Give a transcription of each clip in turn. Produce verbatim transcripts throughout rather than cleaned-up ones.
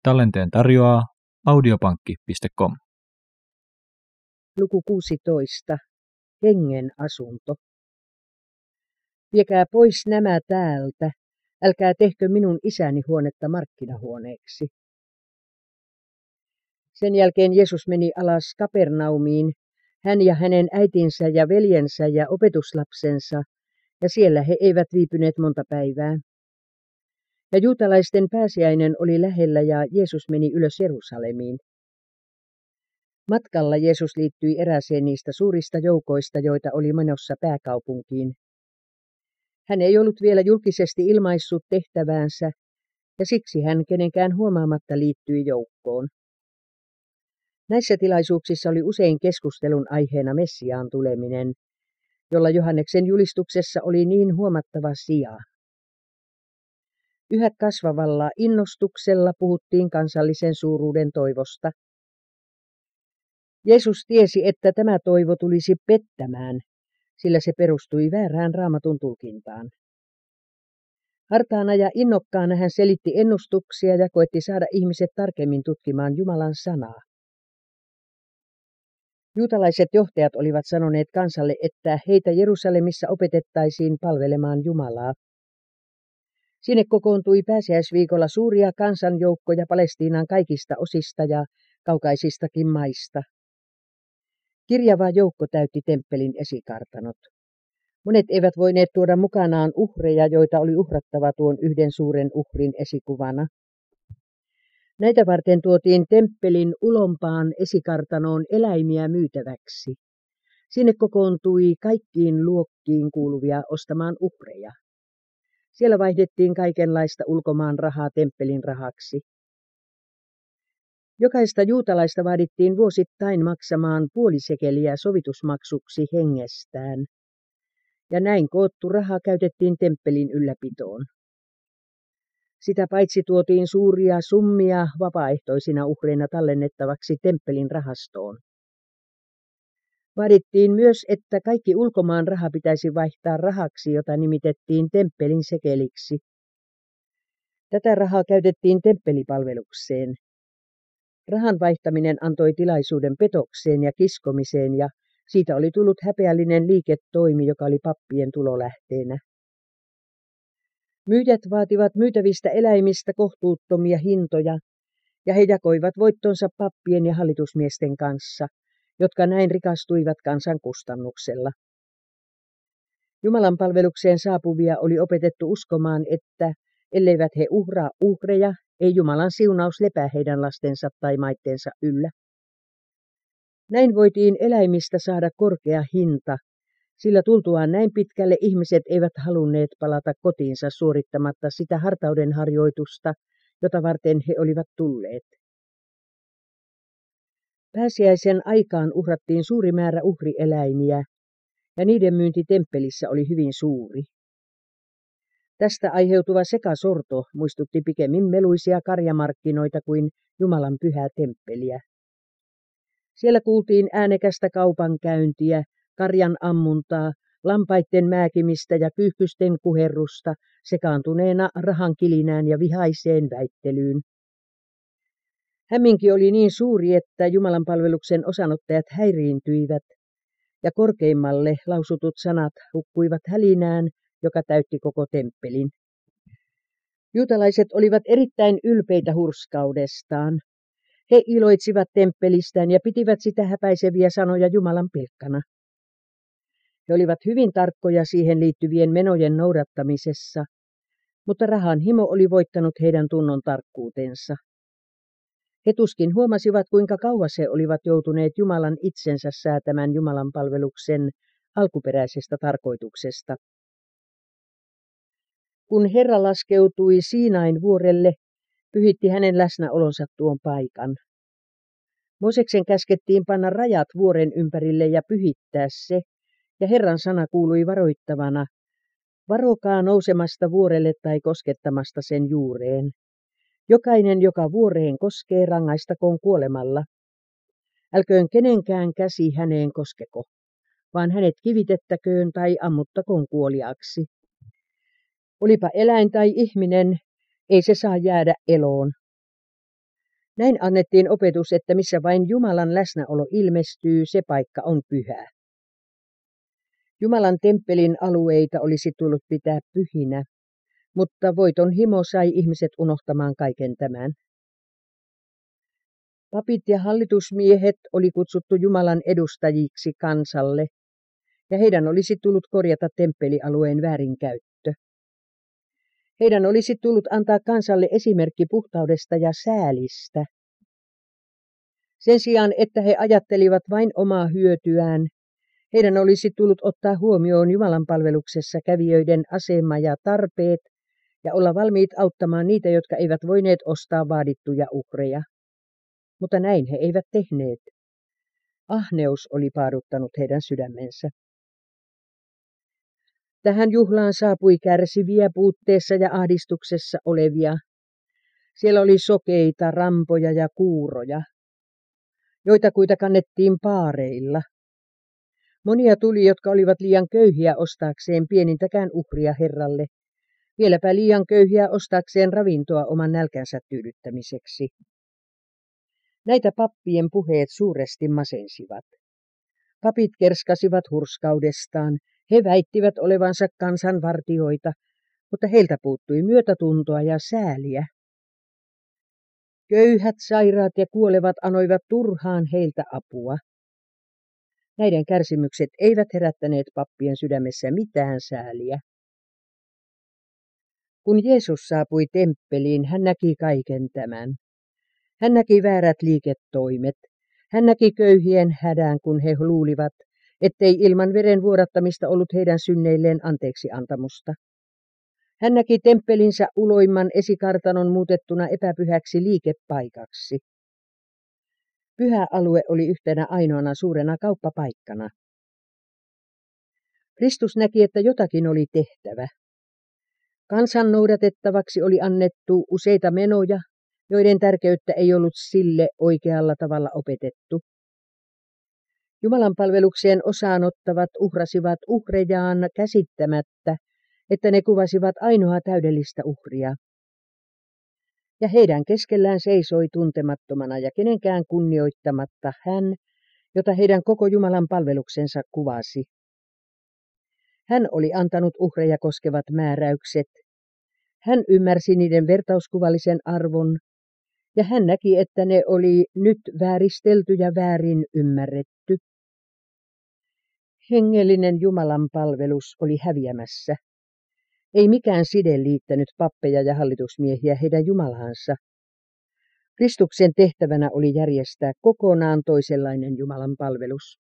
Tallenteen tarjoaa audiopankki piste com. Luku kuusitoista. Hengen asunto. Viekää pois nämä täältä, älkää tehkö minun isäni huonetta markkinahuoneeksi. Sen jälkeen Jeesus meni alas Kapernaumiin, hän ja hänen äitinsä ja veljensä ja opetuslapsensa, ja siellä he eivät viipyneet monta päivää. Ja juutalaisten pääsiäinen oli lähellä ja Jeesus meni ylös Jerusalemiin. Matkalla Jeesus liittyi erääseen niistä suurista joukoista, joita oli menossa pääkaupunkiin. Hän ei ollut vielä julkisesti ilmaissut tehtäväänsä, ja siksi hän kenenkään huomaamatta liittyi joukkoon. Näissä tilaisuuksissa oli usein keskustelun aiheena Messiaan tuleminen, jolla Johanneksen julistuksessa oli niin huomattava sija. Yhä kasvavalla innostuksella puhuttiin kansallisen suuruuden toivosta. Jeesus tiesi, että tämä toivo tulisi pettämään, sillä se perustui väärään Raamatun tulkintaan. Hartaana ja innokkaana hän selitti ennustuksia ja koetti saada ihmiset tarkemmin tutkimaan Jumalan sanaa. Juutalaiset johtajat olivat sanoneet kansalle, että heitä Jerusalemissa opetettaisiin palvelemaan Jumalaa. Sinne kokoontui pääsiäisviikolla suuria kansanjoukkoja Palestiinan kaikista osista ja kaukaisistakin maista. Kirjava joukko täytti temppelin esikartanot. Monet eivät voineet tuoda mukanaan uhreja, joita oli uhrattava tuon yhden suuren uhrin esikuvana. Näitä varten tuotiin temppelin ulompaan esikartanoon eläimiä myytäväksi. Sinne kokoontui kaikkiin luokkiin kuuluvia ostamaan uhreja. Siellä vaihdettiin kaikenlaista ulkomaan rahaa temppelin rahaksi. Jokaista juutalaista vaadittiin vuosittain maksamaan puoli sekeliä sovitusmaksuksi hengestään, ja näin koottu raha käytettiin temppelin ylläpitoon. Sitä paitsi tuotiin suuria summia vapaaehtoisina uhreina tallennettavaksi temppelin rahastoon. Vaadittiin myös, että kaikki ulkomaan raha pitäisi vaihtaa rahaksi, jota nimitettiin temppelin sekeliksi. Tätä rahaa käytettiin temppelipalvelukseen. Rahan vaihtaminen antoi tilaisuuden petokseen ja kiskomiseen, ja siitä oli tullut häpeällinen liiketoimi, joka oli pappien tulolähteenä. Myyjät vaativat myytävistä eläimistä kohtuuttomia hintoja, ja he jakoivat voittonsa pappien ja hallitusmiesten kanssa, jotka näin rikastuivat kansan kustannuksella. Jumalan palvelukseen saapuvia oli opetettu uskomaan, että elleivät he uhraa uhreja, ei Jumalan siunaus lepää heidän lastensa tai maittensa yllä. Näin voitiin eläimistä saada korkea hinta, sillä tultuaan näin pitkälle ihmiset eivät halunneet palata kotiinsa suorittamatta sitä hartauden harjoitusta, jota varten he olivat tulleet. Pääsiäisen aikaan uhrattiin suuri määrä uhrieläimiä, ja niiden myynti temppelissä oli hyvin suuri. Tästä aiheutuva sekasorto muistutti pikemmin meluisia karjamarkkinoita kuin Jumalan pyhää temppeliä. Siellä kuultiin äänekästä kaupankäyntiä, karjan ammuntaa, lampaitten määkimistä ja kyyhkysten kuherrusta sekaantuneena rahan kilinään ja vihaiseen väittelyyn. Hämminki oli niin suuri, että Jumalan palveluksen osanottajat häiriintyivät, ja korkeimmalle lausutut sanat hukkuivat hälinään, joka täytti koko temppelin. Juutalaiset olivat erittäin ylpeitä hurskaudestaan. He iloitsivat temppelistään ja pitivät sitä häpäiseviä sanoja Jumalan pilkkana. He olivat hyvin tarkkoja siihen liittyvien menojen noudattamisessa, mutta rahan himo oli voittanut heidän tunnon tarkkuutensa. He tuskin huomasivat, kuinka kauas he olivat joutuneet Jumalan itsensä säätämän Jumalan palveluksen alkuperäisestä tarkoituksesta. Kun Herra laskeutui Siinain vuorelle, pyhitti hänen läsnäolonsa tuon paikan. Mooseksen käskettiin panna rajat vuoren ympärille ja pyhittää se, ja Herran sana kuului varoittavana, varokaa nousemasta vuorelle tai koskettamasta sen juureen. Jokainen, joka vuoreen koskee, rangaistakoon kuolemalla. Älköön kenenkään käsi häneen koskeko, vaan hänet kivitettäköön tai ammuttakoon kuoliaksi. Olipa eläin tai ihminen, ei se saa jäädä eloon. Näin annettiin opetus, että missä vain Jumalan läsnäolo ilmestyy, se paikka on pyhä. Jumalan temppelin alueita olisi tullut pitää pyhinä, mutta voiton himo sai ihmiset unohtamaan kaiken tämän. Papit ja hallitusmiehet oli kutsuttu Jumalan edustajiksi kansalle, ja heidän olisi tullut korjata temppelialueen väärinkäyttö. Heidän olisi tullut antaa kansalle esimerkki puhtaudesta ja säälistä. Sen sijaan, että he ajattelivat vain omaa hyötyään, heidän olisi tullut ottaa huomioon Jumalan palveluksessa kävijöiden asema ja tarpeet ja olla valmiit auttamaan niitä, jotka eivät voineet ostaa vaadittuja uhreja. Mutta näin he eivät tehneet. Ahneus oli paaduttanut heidän sydämensä. Tähän juhlaan saapui kärsiviä puutteessa ja ahdistuksessa olevia. Siellä oli sokeita, rampoja ja kuuroja. Joitakuita kannettiin paareilla. Monia tuli, jotka olivat liian köyhiä ostaakseen pienintäkään uhria Herralle, vieläpä liian köyhiä ostaakseen ravintoa oman nälkänsä tyydyttämiseksi. Näitä pappien puheet suuresti masensivat. Papit kerskasivat hurskaudestaan, he väittivät olevansa kansanvartijoita, mutta heiltä puuttui myötätuntoa ja sääliä. Köyhät, sairaat ja kuolevat anoivat turhaan heiltä apua. Näiden kärsimykset eivät herättäneet pappien sydämessä mitään sääliä. Kun Jeesus saapui temppeliin, hän näki kaiken tämän. Hän näki väärät liiketoimet. Hän näki köyhien hädän, kun he luulivat, ettei ilman veren vuodattamista ollut heidän synneilleen anteeksi antamusta. Hän näki temppelinsä uloimman esikartanon muutettuna epäpyhäksi liikepaikaksi. Pyhä alue oli yhtenä ainoana suurena kauppapaikkana. Kristus näki, että jotakin oli tehtävä. Kansan noudatettavaksi oli annettu useita menoja, joiden tärkeyttä ei ollut sille oikealla tavalla opetettu. Jumalan palvelukseen osaanottavat uhrasivat uhrejaan käsittämättä, että ne kuvasivat ainoaa täydellistä uhria. Ja heidän keskellään seisoi tuntemattomana ja kenenkään kunnioittamatta hän, jota heidän koko Jumalan palveluksensa kuvasi. Hän oli antanut uhreja koskevat määräykset. Hän ymmärsi niiden vertauskuvallisen arvon, ja hän näki, että ne oli nyt vääristelty ja väärin ymmärretty. Hengellinen Jumalan palvelus oli häviämässä. Ei mikään side liittänyt pappeja ja hallitusmiehiä heidän Jumalaansa. Kristuksen tehtävänä oli järjestää kokonaan toisenlainen Jumalan palvelus.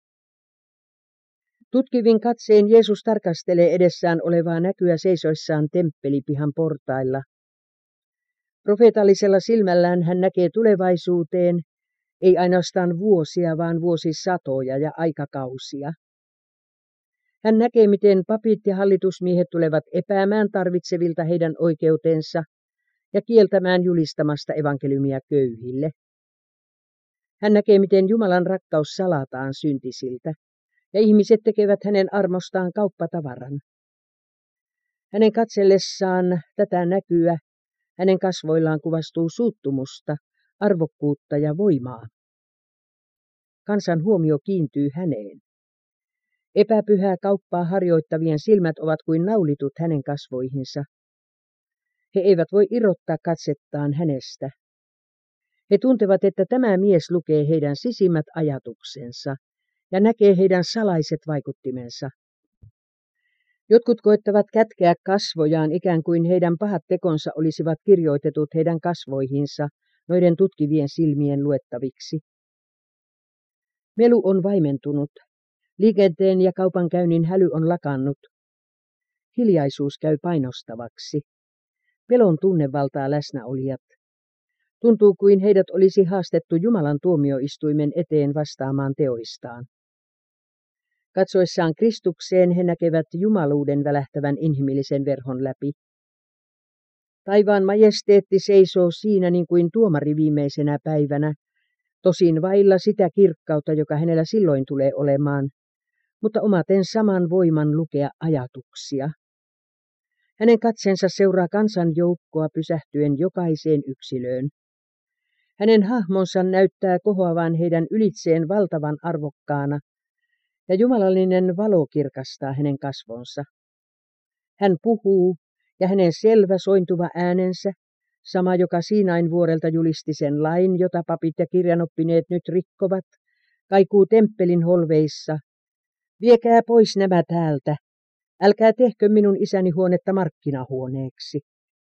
Tutkivin katsein Jeesus tarkastelee edessään olevaa näkyä seisoissaan temppelipihan portailla. Profeetallisella silmällään hän näkee tulevaisuuteen, ei ainoastaan vuosia, vaan vuosisatoja ja aikakausia. Hän näkee, miten papit ja hallitusmiehet tulevat epäämään tarvitsevilta heidän oikeutensa ja kieltämään julistamasta evankeliumia köyhille. Hän näkee, miten Jumalan rakkaus salataan syntisiltä, ja ihmiset tekevät hänen armostaan kauppatavaran. Hänen katsellessaan tätä näkyä, hänen kasvoillaan kuvastuu suuttumusta, arvokkuutta ja voimaa. Kansan huomio kiintyy häneen. Epäpyhää kauppaa harjoittavien silmät ovat kuin naulitut hänen kasvoihinsa. He eivät voi irrottaa katsettaan hänestä. He tuntevat, että tämä mies lukee heidän sisimmät ajatuksensa ja näkee heidän salaiset vaikuttimensa. Jotkut koettavat kätkeä kasvojaan ikään kuin heidän pahat tekonsa olisivat kirjoitetut heidän kasvoihinsa noiden tutkivien silmien luettaviksi. Melu on vaimentunut. Liikenteen ja kaupankäynnin häly on lakannut. Hiljaisuus käy painostavaksi. Pelon tunne valtaa läsnäolijat. Tuntuu kuin heidät olisi haastettu Jumalan tuomioistuimen eteen vastaamaan teoistaan. Katsoessaan Kristukseen he näkevät jumaluuden välähtävän inhimillisen verhon läpi. Taivaan majesteetti seisoo siinä niin kuin tuomari viimeisenä päivänä, tosin vailla sitä kirkkautta, joka hänellä silloin tulee olemaan, mutta omaten saman voiman lukea ajatuksia. Hänen katsensa seuraa kansan joukkoa pysähtyen jokaiseen yksilöön. Hänen hahmonsa näyttää kohoavan heidän ylitseen valtavan arvokkaana, ja jumalallinen valo kirkastaa hänen kasvonsa. Hän puhuu, ja hänen selvä sointuva äänensä, sama joka Siinain vuorelta julisti sen lain, jota papit ja kirjanoppineet nyt rikkovat, kaikuu temppelin holveissa. Viekää pois nämä täältä, älkää tehkö minun isäni huonetta markkinahuoneeksi.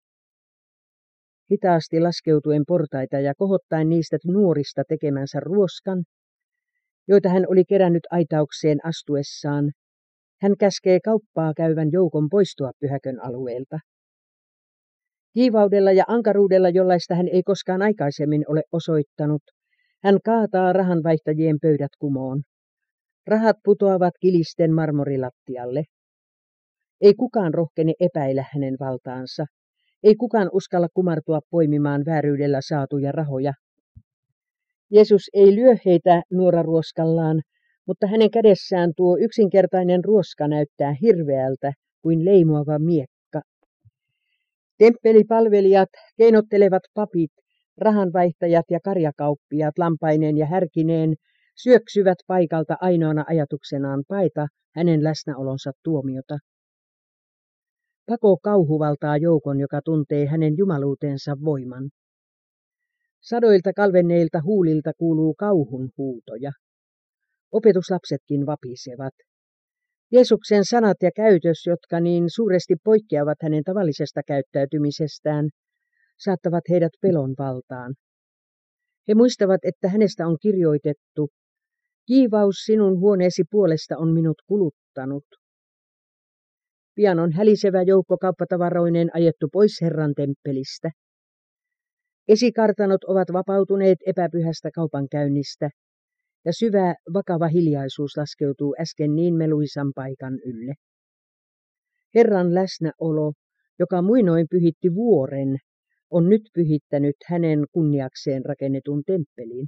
Hitaasti laskeutuen portaita ja kohottaen niistä nuorista tekemänsä ruoskan, joita hän oli kerännyt aitaukseen astuessaan, hän käskee kauppaa käyvän joukon poistua pyhäkön alueelta. Kiivaudella ja ankaruudella, jollaista hän ei koskaan aikaisemmin ole osoittanut, hän kaataa rahanvaihtajien pöydät kumoon. Rahat putoavat kilisten marmorilattialle. Ei kukaan rohkene epäillä hänen valtaansa. Ei kukaan uskalla kumartua poimimaan vääryydellä saatuja rahoja. Jeesus ei lyö heitä nuoraruoskallaan, mutta hänen kädessään tuo yksinkertainen ruoska näyttää hirveältä kuin leimuava miekka. Temppelipalvelijat, keinottelevat papit, rahanvaihtajat ja karjakauppiaat lampaineen ja härkineen syöksyvät paikalta ainoana ajatuksenaan paeta hänen läsnäolonsa tuomiota. Pako kauhuvaltaa joukon, joka tuntee hänen jumaluutensa voiman. Sadoilta kalvenneilta huulilta kuuluu kauhun huutoja. Opetuslapsetkin vapisevat. Jeesuksen sanat ja käytös, jotka niin suuresti poikkeavat hänen tavallisesta käyttäytymisestään, saattavat heidät pelon valtaan. He muistavat, että hänestä on kirjoitettu, kiivaus sinun huoneesi puolesta on minut kuluttanut. Pian on hälisevä joukko kauppatavaroineen ajettu pois Herran temppelistä. Esikartanot ovat vapautuneet epäpyhästä kaupankäynnistä, ja syvä, vakava hiljaisuus laskeutuu äsken niin meluisan paikan ylle. Herran läsnäolo, joka muinoin pyhitti vuoren, on nyt pyhittänyt hänen kunniakseen rakennetun temppelin.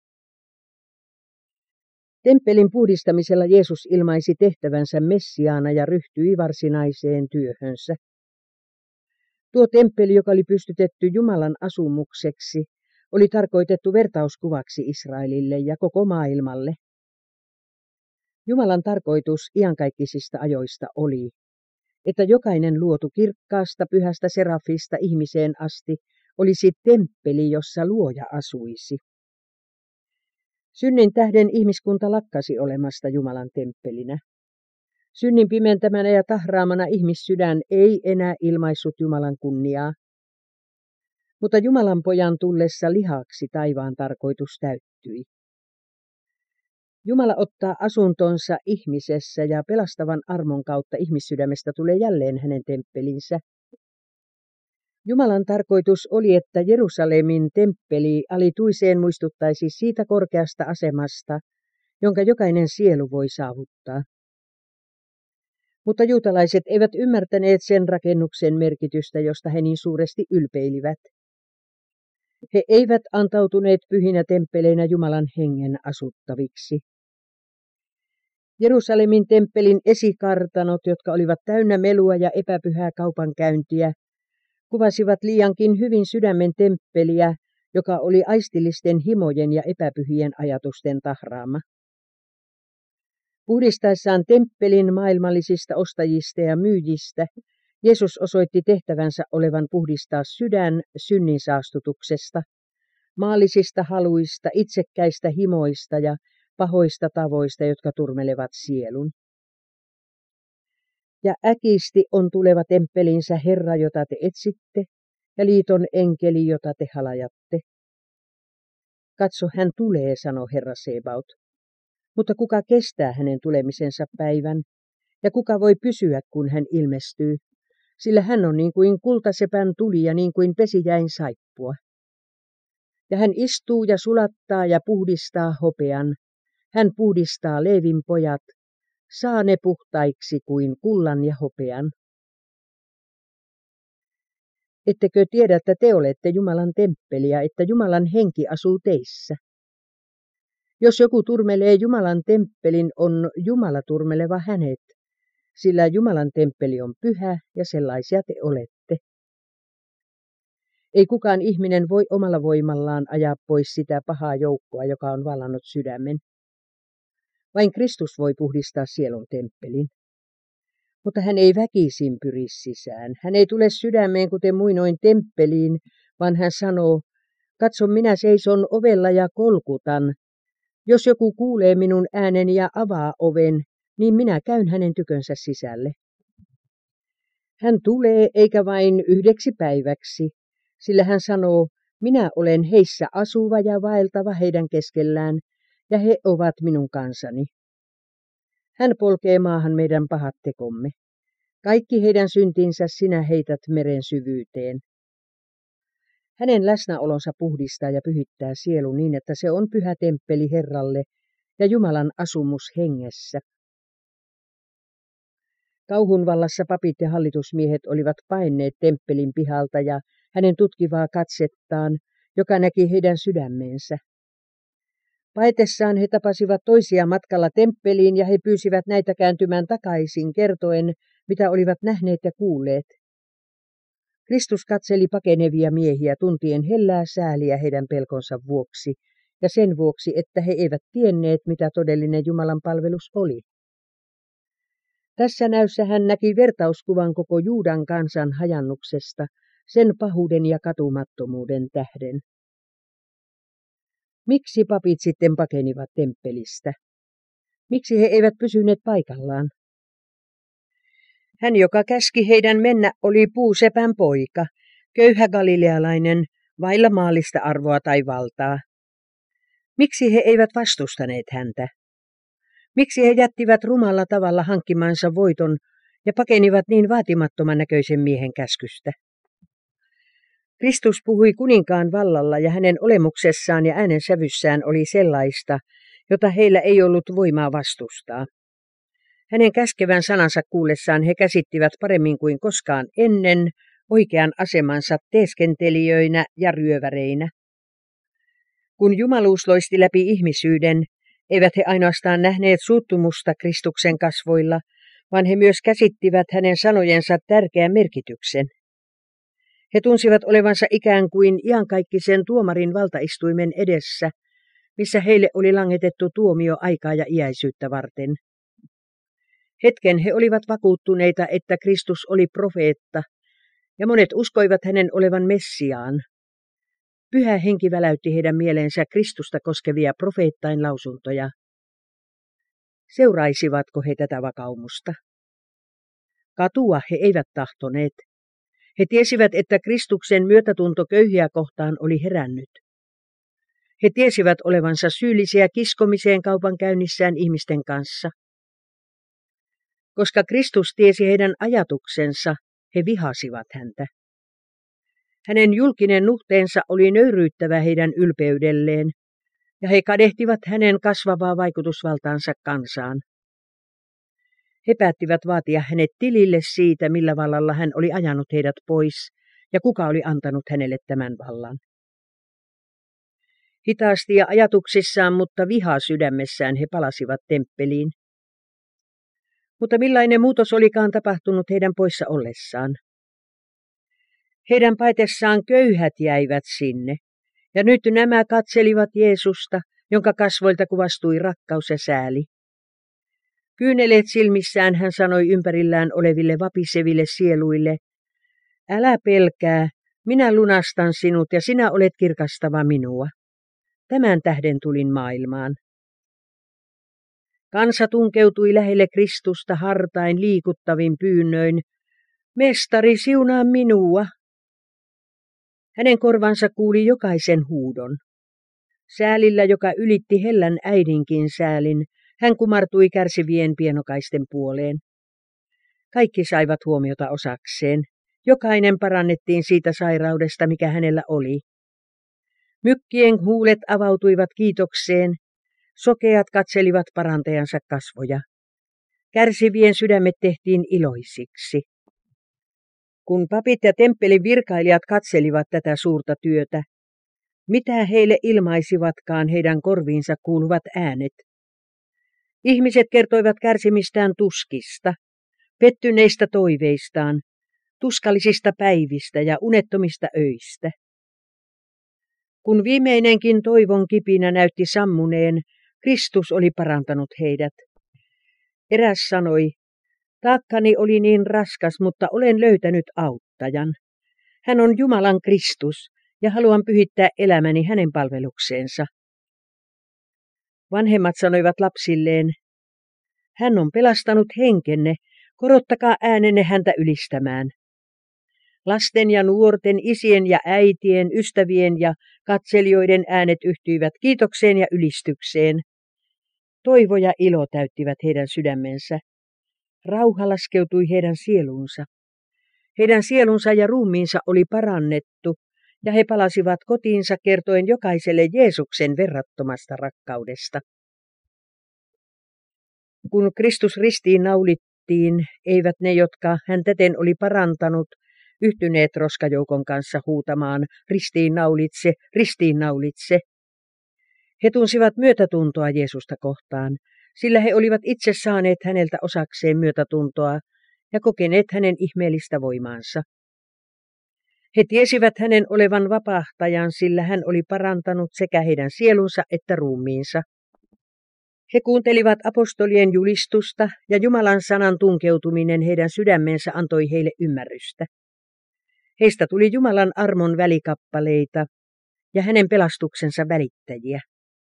Temppelin puhdistamisella Jeesus ilmaisi tehtävänsä Messiaana ja ryhtyi varsinaiseen työhönsä. Tuo temppeli, joka oli pystytetty Jumalan asumukseksi, oli tarkoitettu vertauskuvaksi Israelille ja koko maailmalle. Jumalan tarkoitus iankaikkisista ajoista oli, että jokainen luotu kirkkaasta pyhästä serafista ihmiseen asti olisi temppeli, jossa luoja asuisi. Synnin tähden ihmiskunta lakkasi olemasta Jumalan temppelinä. Synnin pimentämänä ja tahraamana ihmissydän ei enää ilmaissut Jumalan kunniaa. Mutta Jumalan pojan tullessa lihaksi taivaan tarkoitus täyttyi. Jumala ottaa asuntonsa ihmisessä ja pelastavan armon kautta ihmissydämestä tulee jälleen hänen temppelinsä. Jumalan tarkoitus oli, että Jerusalemin temppeli alituiseen muistuttaisi siitä korkeasta asemasta, jonka jokainen sielu voi saavuttaa. Mutta juutalaiset eivät ymmärtäneet sen rakennuksen merkitystä, josta he niin suuresti ylpeilivät. He eivät antautuneet pyhinä temppeleinä Jumalan hengen asuttaviksi. Jerusalemin temppelin esikartanot, jotka olivat täynnä melua ja epäpyhää kaupankäyntiä, kuvasivat liiankin hyvin sydämen temppeliä, joka oli aistillisten himojen ja epäpyhien ajatusten tahraama. Puhdistaessaan temppelin maailmallisista ostajista ja myyjistä, Jeesus osoitti tehtävänsä olevan puhdistaa sydän synnin saastutuksesta, maallisista haluista, itsekkäistä himoista ja pahoista tavoista, jotka turmelevat sielun. Ja äkisti on tuleva temppelinsä Herra, jota te etsitte, ja liiton enkeli, jota te halajatte. Katso, hän tulee, sanoi Herra Sebaot. Mutta kuka kestää hänen tulemisensa päivän, ja kuka voi pysyä, kun hän ilmestyy, sillä hän on niin kuin kultasepän tuli ja niin kuin pesijäin saippua. Ja hän istuu ja sulattaa ja puhdistaa hopean, hän puhdistaa Leevin pojat, saa ne puhtaiksi kuin kullan ja hopean. Ettekö tiedä, että te olette Jumalan temppeli ja että Jumalan henki asuu teissä? Jos joku turmelee Jumalan temppelin, on Jumala turmeleva hänet, sillä Jumalan temppeli on pyhä ja sellaisia te olette. Ei kukaan ihminen voi omalla voimallaan ajaa pois sitä pahaa joukkoa, joka on vallannut sydämen. Vain Kristus voi puhdistaa sielun temppelin. Mutta hän ei väkisin pyri sisään. Hän ei tule sydämeen kuten muinoin temppeliin, vaan hän sanoo, katso, minä seison ovella ja kolkutan. Jos joku kuulee minun ääneni ja avaa oven, niin minä käyn hänen tykönsä sisälle. Hän tulee eikä vain yhdeksi päiväksi, sillä hän sanoo, minä olen heissä asuva ja vaeltava heidän keskellään, ja he ovat minun kansani. Hän polkee maahan meidän pahat tekomme. Kaikki heidän syntinsä sinä heität meren syvyyteen. Hänen läsnäolonsa puhdistaa ja pyhittää sielu niin, että se on pyhä temppeli Herralle ja Jumalan asumus hengessä. Kauhun vallassa papit ja hallitusmiehet olivat paenneet temppelin pihalta ja hänen tutkivaa katsettaan, joka näki heidän sydämeensä. Paetessaan he tapasivat toisia matkalla temppeliin ja he pyysivät näitä kääntymään takaisin kertoen, mitä olivat nähneet ja kuulleet. Kristus katseli pakenevia miehiä tuntien hellää sääliä heidän pelkonsa vuoksi ja sen vuoksi, että he eivät tienneet, mitä todellinen Jumalan palvelus oli. Tässä näyssä hän näki vertauskuvan koko Juudan kansan hajannuksesta, sen pahuuden ja katumattomuuden tähden. Miksi papit sitten pakenivat temppelistä? Miksi he eivät pysyneet paikallaan? Hän, joka käski heidän mennä, oli puusepän poika, köyhä galilealainen, vailla maallista arvoa tai valtaa. Miksi he eivät vastustaneet häntä? Miksi he jättivät rumalla tavalla hankkimansa voiton ja pakenivat niin vaatimattoman näköisen miehen käskystä? Kristus puhui kuninkaan vallalla ja hänen olemuksessaan ja äänensävyssään oli sellaista, jota heillä ei ollut voimaa vastustaa. Hänen käskevän sanansa kuullessaan he käsittivät paremmin kuin koskaan ennen oikean asemansa teeskentelijöinä ja ryöväreinä. Kun jumaluus loisti läpi ihmisyyden, eivät he ainoastaan nähneet suuttumusta Kristuksen kasvoilla, vaan he myös käsittivät hänen sanojensa tärkeän merkityksen. He tunsivat olevansa ikään kuin iankaikkisen tuomarin valtaistuimen edessä, missä heille oli langetettu tuomio aikaa ja iäisyyttä varten. Hetken he olivat vakuuttuneita, että Kristus oli profeetta, ja monet uskoivat hänen olevan Messiaan. Pyhä henki väläytti heidän mieleensä Kristusta koskevia profeettain lausuntoja. Seuraisivatko he tätä vakaumusta? Katua he eivät tahtoneet. He tiesivät, että Kristuksen myötätunto köyhiä kohtaan oli herännyt. He tiesivät olevansa syyllisiä kiskomiseen kaupankäynnissään ihmisten kanssa. Koska Kristus tiesi heidän ajatuksensa, he vihasivat häntä. Hänen julkinen nuhteensa oli nöyryyttävä heidän ylpeydelleen, ja he kadehtivat hänen kasvavaa vaikutusvaltaansa kansaan. He päättivät vaatia hänet tilille siitä, millä vallalla hän oli ajanut heidät pois, ja kuka oli antanut hänelle tämän vallan. Hitaasti ja ajatuksissaan, mutta vihaa sydämessään he palasivat temppeliin. Mutta millainen muutos olikaan tapahtunut heidän poissa ollessaan? Heidän paetessaan köyhät jäivät sinne, ja nyt nämä katselivat Jeesusta, jonka kasvoilta kuvastui rakkaus ja sääli. Kyyneleet silmissään hän sanoi ympärillään oleville vapiseville sieluille, älä pelkää, minä lunastan sinut ja sinä olet kirkastava minua. Tämän tähden tulin maailmaan. Kansa tunkeutui lähelle Kristusta hartain liikuttavin pyynnöin, mestari, siunaa minua. Hänen korvansa kuuli jokaisen huudon. Säälillä, joka ylitti hellän äidinkin säälin, hän kumartui kärsivien pienokaisten puoleen. Kaikki saivat huomiota osakseen. Jokainen parannettiin siitä sairaudesta, mikä hänellä oli. Mykkien huulet avautuivat kiitokseen. Sokeat katselivat parantajansa kasvoja. Kärsivien sydämet tehtiin iloisiksi. Kun papit ja temppelin virkailijat katselivat tätä suurta työtä, mitä heille ilmaisivatkaan heidän korviinsa kuuluvat äänet. Ihmiset kertoivat kärsimistään tuskista, pettyneistä toiveistaan, tuskallisista päivistä ja unettomista öistä. Kun viimeinenkin toivon kipinä näytti sammuneen, Kristus oli parantanut heidät. Eräs sanoi, taakkani oli niin raskas, mutta olen löytänyt auttajan. Hän on Jumalan Kristus ja haluan pyhittää elämäni hänen palvelukseensa. Vanhemmat sanoivat lapsilleen, hän on pelastanut henkenne, korottakaa äänenne häntä ylistämään. Lasten ja nuorten, isien ja äitien, ystävien ja katselijoiden äänet yhtyivät kiitokseen ja ylistykseen. Toivo ja ilo täyttivät heidän sydämensä. Rauha laskeutui heidän sieluunsa. Heidän sielunsa ja ruumiinsa oli parannettu, ja he palasivat kotiinsa kertoen jokaiselle Jeesuksen verrattomasta rakkaudesta. Kun Kristus ristiin naulittiin, eivät ne, jotka hän täten oli parantanut, yhtyneet roskajoukon kanssa huutamaan ristiin naulitse, ristiin naulitse. He tunsivat myötätuntoa Jeesusta kohtaan, sillä he olivat itse saaneet häneltä osakseen myötätuntoa ja kokeneet hänen ihmeellistä voimaansa. He tiesivät hänen olevan vapahtajan, sillä hän oli parantanut sekä heidän sielunsa että ruumiinsa. He kuuntelivat apostolien julistusta ja Jumalan sanan tunkeutuminen heidän sydämensä antoi heille ymmärrystä. Heistä tuli Jumalan armon välikappaleita ja hänen pelastuksensa välittäjiä.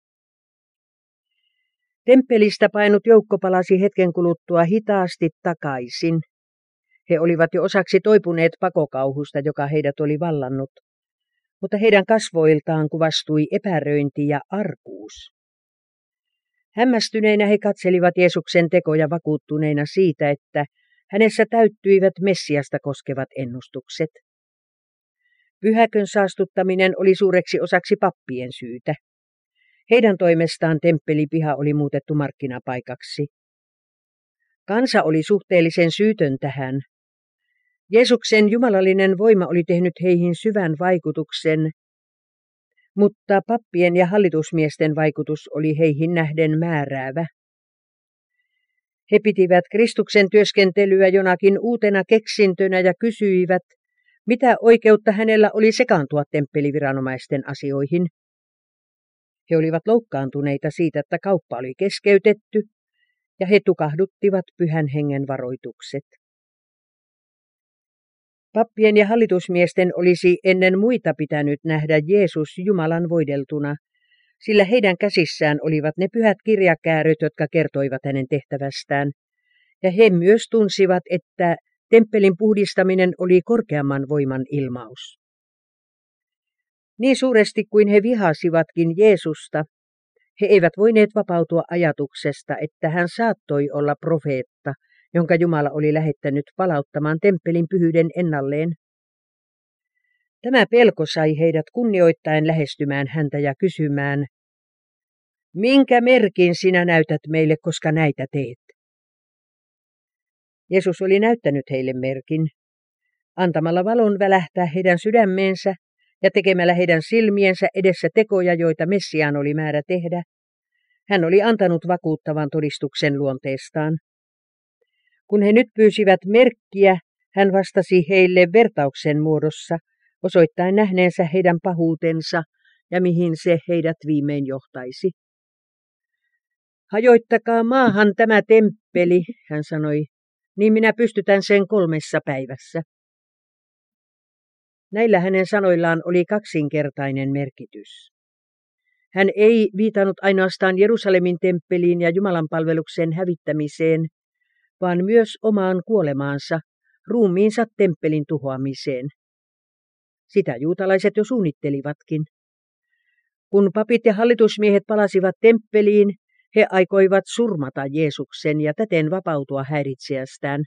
Temppelistä painut joukko palasi hetken kuluttua hitaasti takaisin. He olivat jo osaksi toipuneet pakokauhusta, joka heidät oli vallannut, mutta heidän kasvoiltaan kuvastui epäröinti ja arkuus. Hämmästyneinä he katselivat Jeesuksen tekoja vakuuttuneina siitä, että hänessä täyttyivät Messiasta koskevat ennustukset. Pyhäkön saastuttaminen oli suureksi osaksi pappien syytä. Heidän toimestaan temppelipiha oli muutettu markkinapaikaksi. Kansa oli suhteellisen syytön tähän. Jeesuksen jumalallinen voima oli tehnyt heihin syvän vaikutuksen, mutta pappien ja hallitusmiesten vaikutus oli heihin nähden määräävä. He pitivät Kristuksen työskentelyä jonakin uutena keksintönä ja kysyivät, mitä oikeutta hänellä oli sekaantua temppeliviranomaisten asioihin. He olivat loukkaantuneita siitä, että kauppa oli keskeytetty, ja he tukahduttivat pyhän hengen varoitukset. Pappien ja hallitusmiesten olisi ennen muita pitänyt nähdä Jeesus Jumalan voideltuna, sillä heidän käsissään olivat ne pyhät kirjakääröt, jotka kertoivat hänen tehtävästään, ja he myös tunsivat, että temppelin puhdistaminen oli korkeamman voiman ilmaus. Niin suuresti kuin he vihasivatkin Jeesusta, he eivät voineet vapautua ajatuksesta, että hän saattoi olla profeetta, jonka Jumala oli lähettänyt palauttamaan temppelin pyhyyden ennalleen. Tämä pelko sai heidät kunnioittaen lähestymään häntä ja kysymään, minkä merkin sinä näytät meille, koska näitä teet? Jeesus oli näyttänyt heille merkin, antamalla valon välähtää heidän sydämeensä ja tekemällä heidän silmiensä edessä tekoja, joita Messiaan oli määrä tehdä. Hän oli antanut vakuuttavan todistuksen luonteestaan. Kun he nyt pyysivät merkkiä, hän vastasi heille vertauksen muodossa, osoittaen nähneensä heidän pahuutensa ja mihin se heidät viimein johtaisi. Hajoittakaa maahan tämä temppeli, hän sanoi, niin minä pystytän sen kolmessa päivässä. Näillä hänen sanoillaan oli kaksinkertainen merkitys. Hän ei viitannut ainoastaan Jerusalemin temppeliin ja Jumalan palveluksen hävittämiseen, vaan myös omaan kuolemaansa, ruumiinsa temppelin tuhoamiseen. Sitä juutalaiset jo suunnittelivatkin. Kun papit ja hallitusmiehet palasivat temppeliin, he aikoivat surmata Jeesuksen ja täten vapautua häiritsijästään.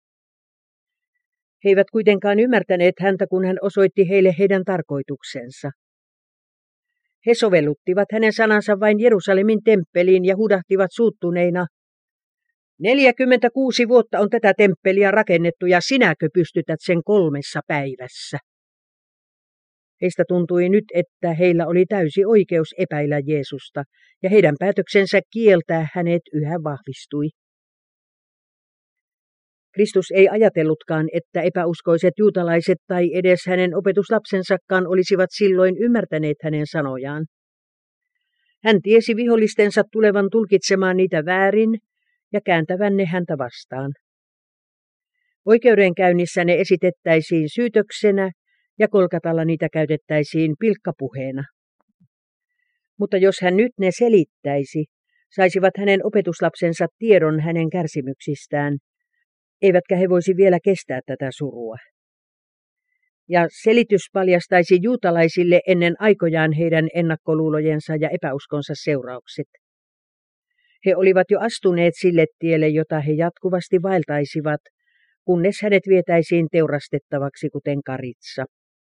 He eivät kuitenkaan ymmärtäneet häntä, kun hän osoitti heille heidän tarkoituksensa. He sovelluttivat hänen sanansa vain Jerusalemin temppeliin ja hudahtivat suuttuneina, neljäkymmentäkuusi vuotta on tätä temppeliä rakennettu ja sinäkö pystytät sen kolmessa päivässä? Heistä tuntui nyt, että heillä oli täysi oikeus epäillä Jeesusta ja heidän päätöksensä kieltää hänet yhä vahvistui. Kristus ei ajatellutkaan, että epäuskoiset juutalaiset tai edes hänen opetuslapsensakaan olisivat silloin ymmärtäneet hänen sanojaan. Hän tiesi vihollistensa tulevan tulkitsemaan niitä väärin ja kääntävän ne häntä vastaan. Oikeudenkäynnissä ne esitettäisiin syytöksenä ja Kolkatalla niitä käytettäisiin pilkkapuheena. Mutta jos hän nyt ne selittäisi, saisivat hänen opetuslapsensa tiedon hänen kärsimyksistään, eivätkä he voisi vielä kestää tätä surua. Ja selitys paljastaisi juutalaisille ennen aikojaan heidän ennakkoluulojensa ja epäuskonsa seuraukset. He olivat jo astuneet sille tielle, jota he jatkuvasti vaeltaisivat, kunnes hänet vietäisiin teurastettavaksi kuten karitsa.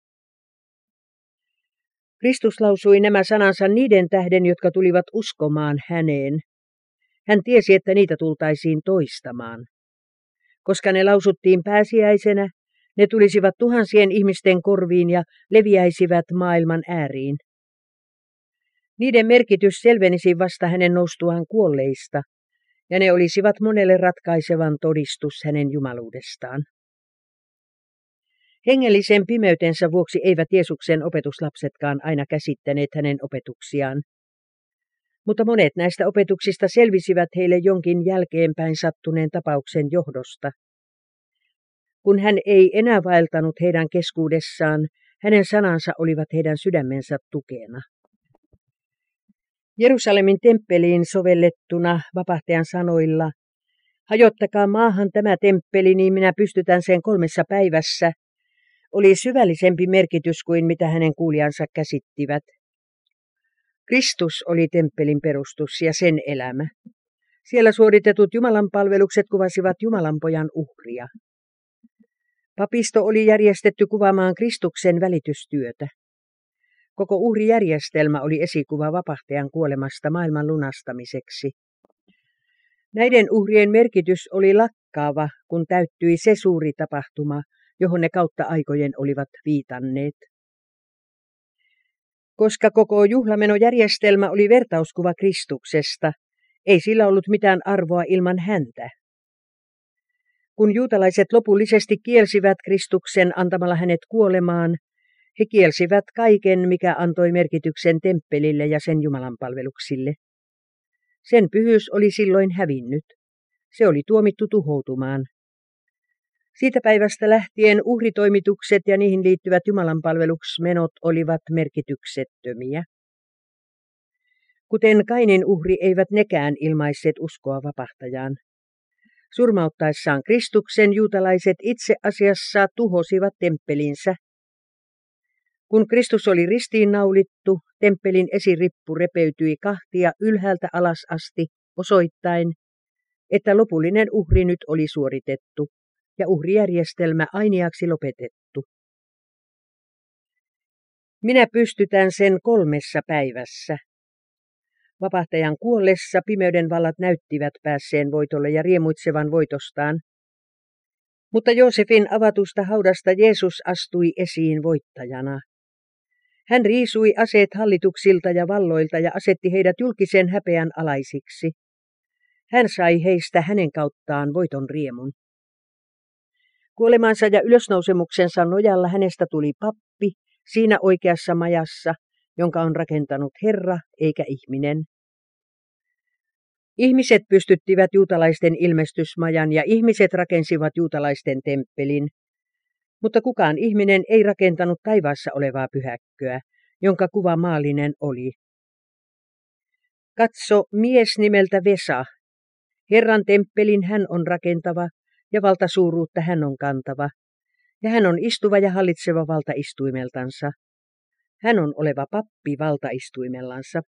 Kristus lausui nämä sanansa niiden tähden, jotka tulivat uskomaan häneen. Hän tiesi, että niitä tultaisiin toistamaan. Koska ne lausuttiin pääsiäisenä, ne tulisivat tuhansien ihmisten korviin ja leviäisivät maailman ääriin. Niiden merkitys selvenisi vasta hänen noustuaan kuolleista, ja ne olisivat monelle ratkaisevan todistus hänen jumaluudestaan. Hengellisen pimeytensä vuoksi eivät Jeesuksen opetuslapsetkaan aina käsittäneet hänen opetuksiaan. Mutta monet näistä opetuksista selvisivät heille jonkin jälkeenpäin sattuneen tapauksen johdosta. Kun hän ei enää vaeltanut heidän keskuudessaan, hänen sanansa olivat heidän sydämensä tukena. Jerusalemin temppeliin sovellettuna vapahtajan sanoilla, hajottakaa maahan tämä temppeli, niin minä pystytän sen kolmessa päivässä, oli syvällisempi merkitys kuin mitä hänen kuulijansa käsittivät. Kristus oli temppelin perustus ja sen elämä. Siellä suoritetut Jumalan palvelukset kuvasivat Jumalan pojan uhria. Papisto oli järjestetty kuvaamaan Kristuksen välitystyötä. Koko uhrijärjestelmä oli esikuva vapahtajan kuolemasta maailman lunastamiseksi. Näiden uhrien merkitys oli lakkaava, kun täyttyi se suuri tapahtuma, johon ne kautta aikojen olivat viitanneet. Koska koko juhlamenojärjestelmä oli vertauskuva Kristuksesta, ei sillä ollut mitään arvoa ilman häntä. Kun juutalaiset lopullisesti kielsivät Kristuksen antamalla hänet kuolemaan, he kielsivät kaiken, mikä antoi merkityksen temppelille ja sen Jumalan palveluksille. Sen pyhyys oli silloin hävinnyt. Se oli tuomittu tuhoutumaan. Siitä päivästä lähtien uhritoimitukset ja niihin liittyvät Jumalan palveluksmenot olivat merkityksettömiä. Kuten Kainin uhri eivät nekään ilmaisseet uskoa vapahtajaan. Surmauttaessaan Kristuksen juutalaiset itse asiassa tuhosivat temppelinsä. Kun Kristus oli ristiinnaulittu, temppelin esirippu repeytyi kahtia ylhäältä alas asti, osoittain, että lopullinen uhri nyt oli suoritettu ja uhrijärjestelmä ainiaksi lopetettu. Minä pystytän sen kolmessa päivässä. Vapahtajan kuollessa pimeyden vallat näyttivät päässeen voitolle ja riemuitsevan voitostaan. Mutta Joosefin avatusta haudasta Jeesus astui esiin voittajana. Hän riisui aseet hallituksilta ja valloilta ja asetti heidät julkisen häpeän alaisiksi. Hän sai heistä hänen kauttaan voiton riemun. Kuolemansa ja ylösnousemuksensa nojalla hänestä tuli pappi siinä oikeassa majassa, jonka on rakentanut Herra eikä ihminen. Ihmiset pystyttivät juutalaisten ilmestysmajan ja ihmiset rakensivat juutalaisten temppelin, mutta kukaan ihminen ei rakentanut taivaassa olevaa pyhäkköä, jonka kuva maallinen oli. Katso, mies nimeltä Vesa. Herran temppelin hän on rakentava ja valtasuuruutta hän on kantava, ja hän on istuva ja hallitseva valtaistuimeltansa. Hän on oleva pappi valtaistuimellansa.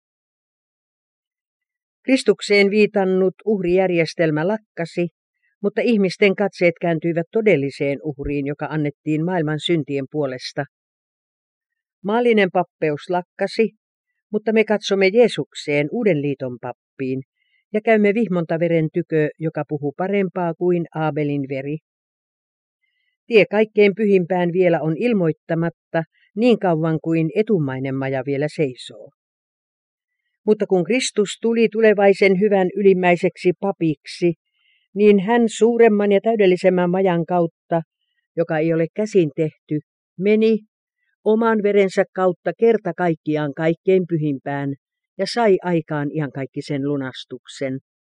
Kristukseen viitannut uhrijärjestelmä lakkasi, mutta ihmisten katseet kääntyivät todelliseen uhriin, joka annettiin maailman syntien puolesta. Maallinen pappeus lakkasi, mutta me katsomme Jeesukseen uuden liiton pappiin ja käymme vihmontaveren tykö, joka puhuu parempaa kuin Aabelin veri. Tie kaikkein pyhimpään vielä on ilmoittamatta niin kauan kuin etumainen maja vielä seisoo. Mutta kun Kristus tuli tulevaisen hyvän ylimmäiseksi papiksi, niin hän suuremman ja täydellisemmän majan kautta, joka ei ole käsin tehty, meni oman verensä kautta kerta kaikkiaan kaikkein pyhimpään ja sai aikaan iankaikkisen lunastuksen,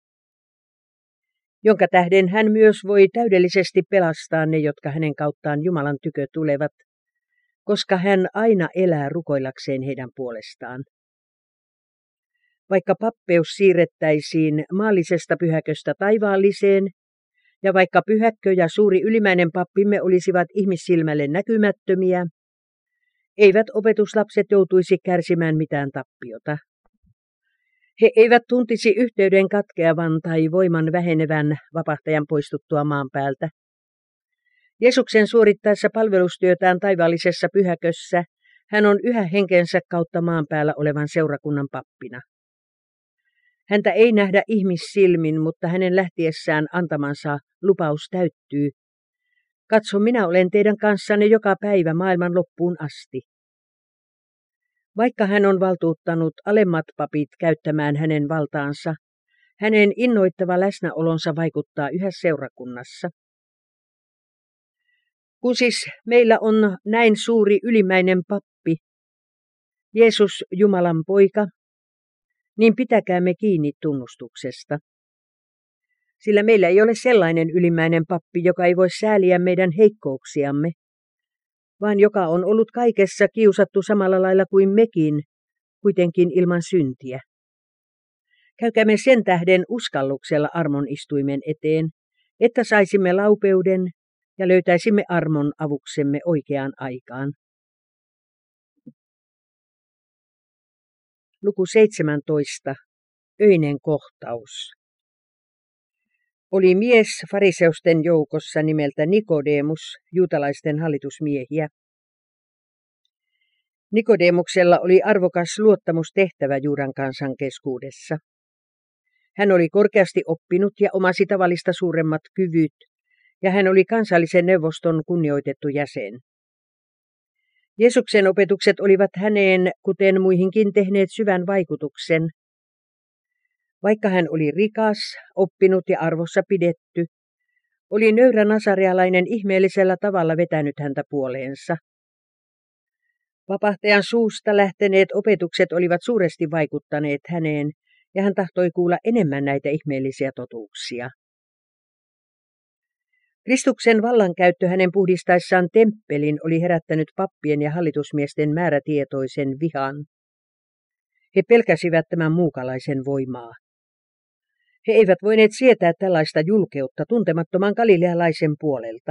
jonka tähden hän myös voi täydellisesti pelastaa ne, jotka hänen kauttaan Jumalan tykö tulevat, koska hän aina elää rukoillakseen heidän puolestaan. Vaikka pappeus siirrettäisiin maallisesta pyhäköstä taivaalliseen, ja vaikka pyhäkkö ja suuri ylimäinen pappimme olisivat ihmissilmälle näkymättömiä, eivät opetuslapset joutuisi kärsimään mitään tappiota. He eivät tuntisi yhteyden katkeavan tai voiman vähenevän vapahtajan poistuttua maan päältä. Jeesuksen suorittaessa palvelustyötään taivaallisessa pyhäkössä hän on yhä henkensä kautta maan päällä olevan seurakunnan pappina. Häntä ei nähdä ihmissilmin, mutta hänen lähtiessään antamansa lupaus täyttyy. Katso, minä olen teidän kanssanne joka päivä maailman loppuun asti. Vaikka hän on valtuuttanut alemmat papit käyttämään hänen valtaansa, hänen innoittava läsnäolonsa vaikuttaa yhä seurakunnassa. Kun siis meillä on näin suuri ylimmäinen pappi, Jeesus Jumalan poika, niin pitäkäämme kiinni tunnustuksesta. Sillä meillä ei ole sellainen ylimmäinen pappi, joka ei voi sääliä meidän heikkouksiamme, vaan joka on ollut kaikessa kiusattu samalla lailla kuin mekin, kuitenkin ilman syntiä. Käykäämme sen tähden uskalluksella armon istuimen eteen, että saisimme laupeuden ja löytäisimme armon avuksemme oikeaan aikaan. Luku seitsemäntoista. Öinen kohtaus. Oli mies fariseusten joukossa nimeltä Nikodemus, juutalaisten hallitusmiehiä. Nikodemuksella oli arvokas luottamustehtävä Juudan kansan keskuudessa. Hän oli korkeasti oppinut ja omasi tavallista suuremmat kyvyt, ja hän oli kansallisen neuvoston kunnioitettu jäsen. Jeesuksen opetukset olivat häneen, kuten muihinkin, tehneet syvän vaikutuksen. Vaikka hän oli rikas, oppinut ja arvossa pidetty, oli nöyrä nasarealainen ihmeellisellä tavalla vetänyt häntä puoleensa. Vapahtajan suusta lähteneet opetukset olivat suuresti vaikuttaneet häneen, ja hän tahtoi kuulla enemmän näitä ihmeellisiä totuuksia. Kristuksen vallankäyttö hänen puhdistaessaan temppelin oli herättänyt pappien ja hallitusmiesten määrätietoisen vihan. He pelkäsivät tämän muukalaisen voimaa. He eivät voineet sietää tällaista julkeutta tuntemattoman galilealaisen puolelta.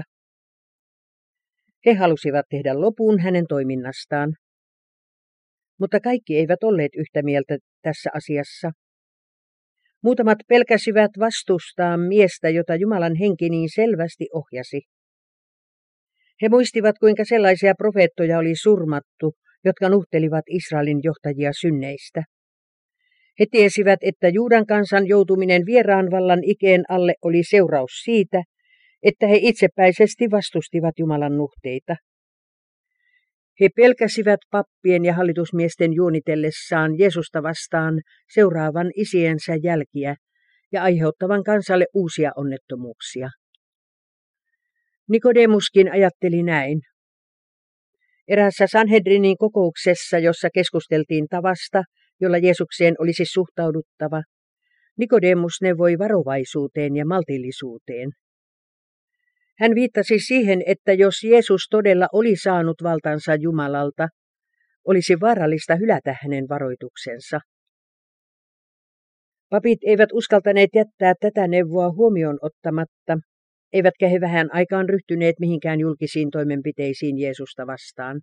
He halusivat tehdä lopun hänen toiminnastaan. Mutta kaikki eivät olleet yhtä mieltä tässä asiassa. Muutamat pelkäsivät vastustaa miestä, jota Jumalan henki niin selvästi ohjasi. He muistivat, kuinka sellaisia profeettoja oli surmattu, jotka nuhtelivat Israelin johtajia synneistä. He tiesivät, että Juudan kansan joutuminen vieraan vallan ikeen alle oli seuraus siitä, että he itsepäisesti vastustivat Jumalan nuhteita. He pelkäsivät pappien ja hallitusmiesten juonitellessaan Jeesusta vastaan seuraavan isiensä jälkiä ja aiheuttavan kansalle uusia onnettomuuksia. Nikodemuskin ajatteli näin. Eräässä Sanhedrinin kokouksessa, jossa keskusteltiin tavasta, jolla Jeesukseen olisi suhtauduttava, Nikodemus neuvoi varovaisuuteen ja maltillisuuteen. Hän viittasi siihen, että jos Jeesus todella oli saanut valtansa Jumalalta, olisi vaarallista hylätä hänen varoituksensa. Papit eivät uskaltaneet jättää tätä neuvoa huomioon ottamatta, eivätkä he vähän aikaan ryhtyneet mihinkään julkisiin toimenpiteisiin Jeesusta vastaan.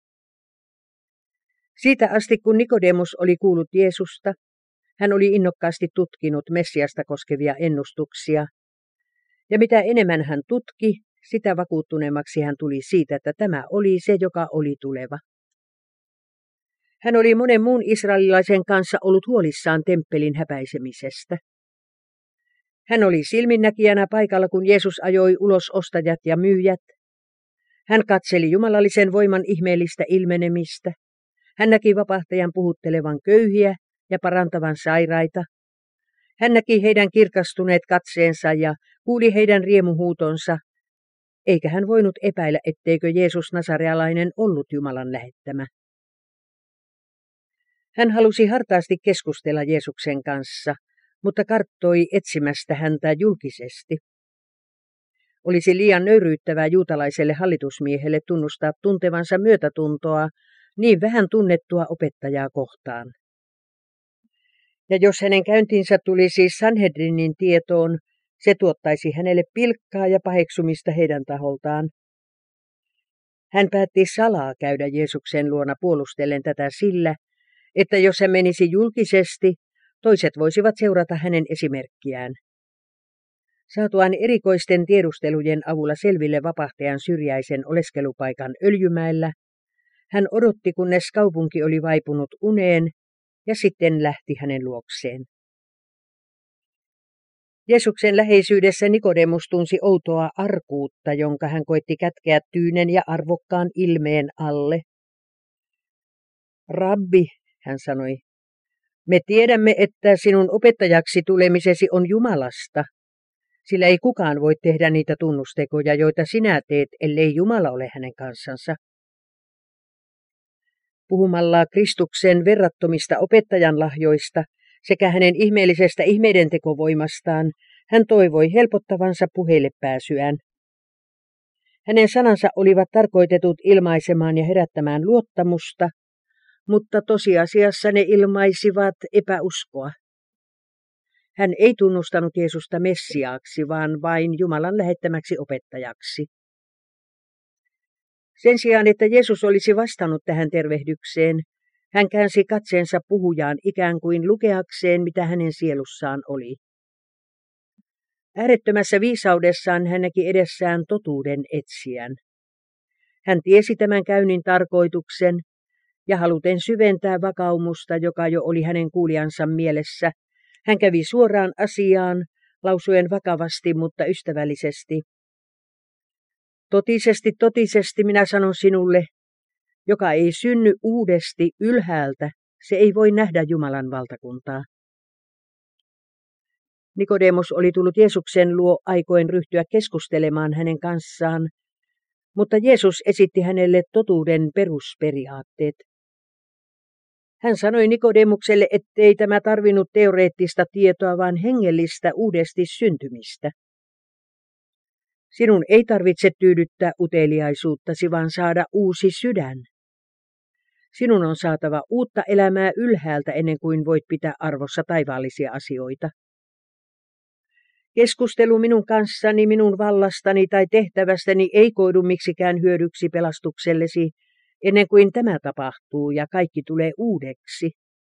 Siitä asti, kun Nikodemus oli kuullut Jeesusta, hän oli innokkaasti tutkinut Messiasta koskevia ennustuksia, ja mitä enemmän hän tutki, sitä vakuuttuneemmaksi hän tuli siitä, että tämä oli se, joka oli tuleva. Hän oli monen muun israelilaisen kanssa ollut huolissaan temppelin häpäisemisestä. Hän oli silminnäkijänä paikalla, kun Jeesus ajoi ulos ostajat ja myyjät. Hän katseli jumalallisen voiman ihmeellistä ilmenemistä. Hän näki vapahtajan puhuttelevan köyhiä ja parantavan sairaita. Hän näki heidän kirkastuneet katseensa ja kuuli heidän riemuhuutonsa, eikä hän voinut epäillä, etteikö Jeesus Nasarealainen ollut Jumalan lähettämä. Hän halusi hartaasti keskustella Jeesuksen kanssa, mutta karttoi etsimästä häntä julkisesti. Olisi liian nöyryyttävää juutalaiselle hallitusmiehelle tunnustaa tuntevansa myötätuntoa niin vähän tunnettua opettajaa kohtaan. Ja jos hänen käyntinsä tulisi Sanhedrinin tietoon, se tuottaisi hänelle pilkkaa ja paheksumista heidän taholtaan. Hän päätti salaa käydä Jeesuksen luona puolustellen tätä sillä, että jos hän menisi julkisesti, toiset voisivat seurata hänen esimerkkiään. Saatuaan erikoisten tiedustelujen avulla selville vapahtajan syrjäisen oleskelupaikan Öljymäellä, hän odotti, kunnes kaupunki oli vaipunut uneen, ja sitten lähti hänen luokseen. Jeesuksen läheisyydessä Nikodemus tunsi outoa arkuutta, jonka hän koitti kätkeä tyynen ja arvokkaan ilmeen alle. Rabbi, hän sanoi, me tiedämme, että sinun opettajaksi tulemisesi on Jumalasta, sillä ei kukaan voi tehdä niitä tunnustekoja, joita sinä teet, ellei Jumala ole hänen kanssansa. Puhumalla Kristuksen verrattomista opettajan lahjoista sekä hänen ihmeellisestä ihmeidentekovoimastaan, hän toivoi helpottavansa puheille pääsyään. Hänen sanansa olivat tarkoitetut ilmaisemaan ja herättämään luottamusta, mutta tosiasiassa ne ilmaisivat epäuskoa. Hän ei tunnustanut Jeesusta Messiaaksi, vaan vain Jumalan lähettämäksi opettajaksi. Sen sijaan, että Jeesus olisi vastannut tähän tervehdykseen, hän käänsi katseensa puhujaan ikään kuin lukeakseen, mitä hänen sielussaan oli. Äärettömässä viisaudessaan hän näki edessään totuuden etsijän. Hän tiesi tämän käynnin tarkoituksen, ja haluten syventää vakaumusta, joka jo oli hänen kuulijansa mielessä, hän kävi suoraan asiaan, lausuen vakavasti, mutta ystävällisesti. Totisesti, totisesti minä sanon sinulle, joka ei synny uudesti ylhäältä, se ei voi nähdä Jumalan valtakuntaa. Nikodemus oli tullut Jeesuksen luo aikoen ryhtyä keskustelemaan hänen kanssaan, mutta Jeesus esitti hänelle totuuden perusperiaatteet. Hän sanoi Nikodemukselle, ettei tämä tarvinnut teoreettista tietoa, vaan hengellistä uudesti syntymistä. Sinun ei tarvitse tyydyttää uteliaisuuttasi, vaan saada uusi sydän. Sinun on saatava uutta elämää ylhäältä ennen kuin voit pitää arvossa taivaallisia asioita. Keskustelu minun kanssani, minun vallastani tai tehtävästäni ei koidu miksikään hyödyksi pelastuksellesi, ennen kuin tämä tapahtuu ja kaikki tulee uudeksi.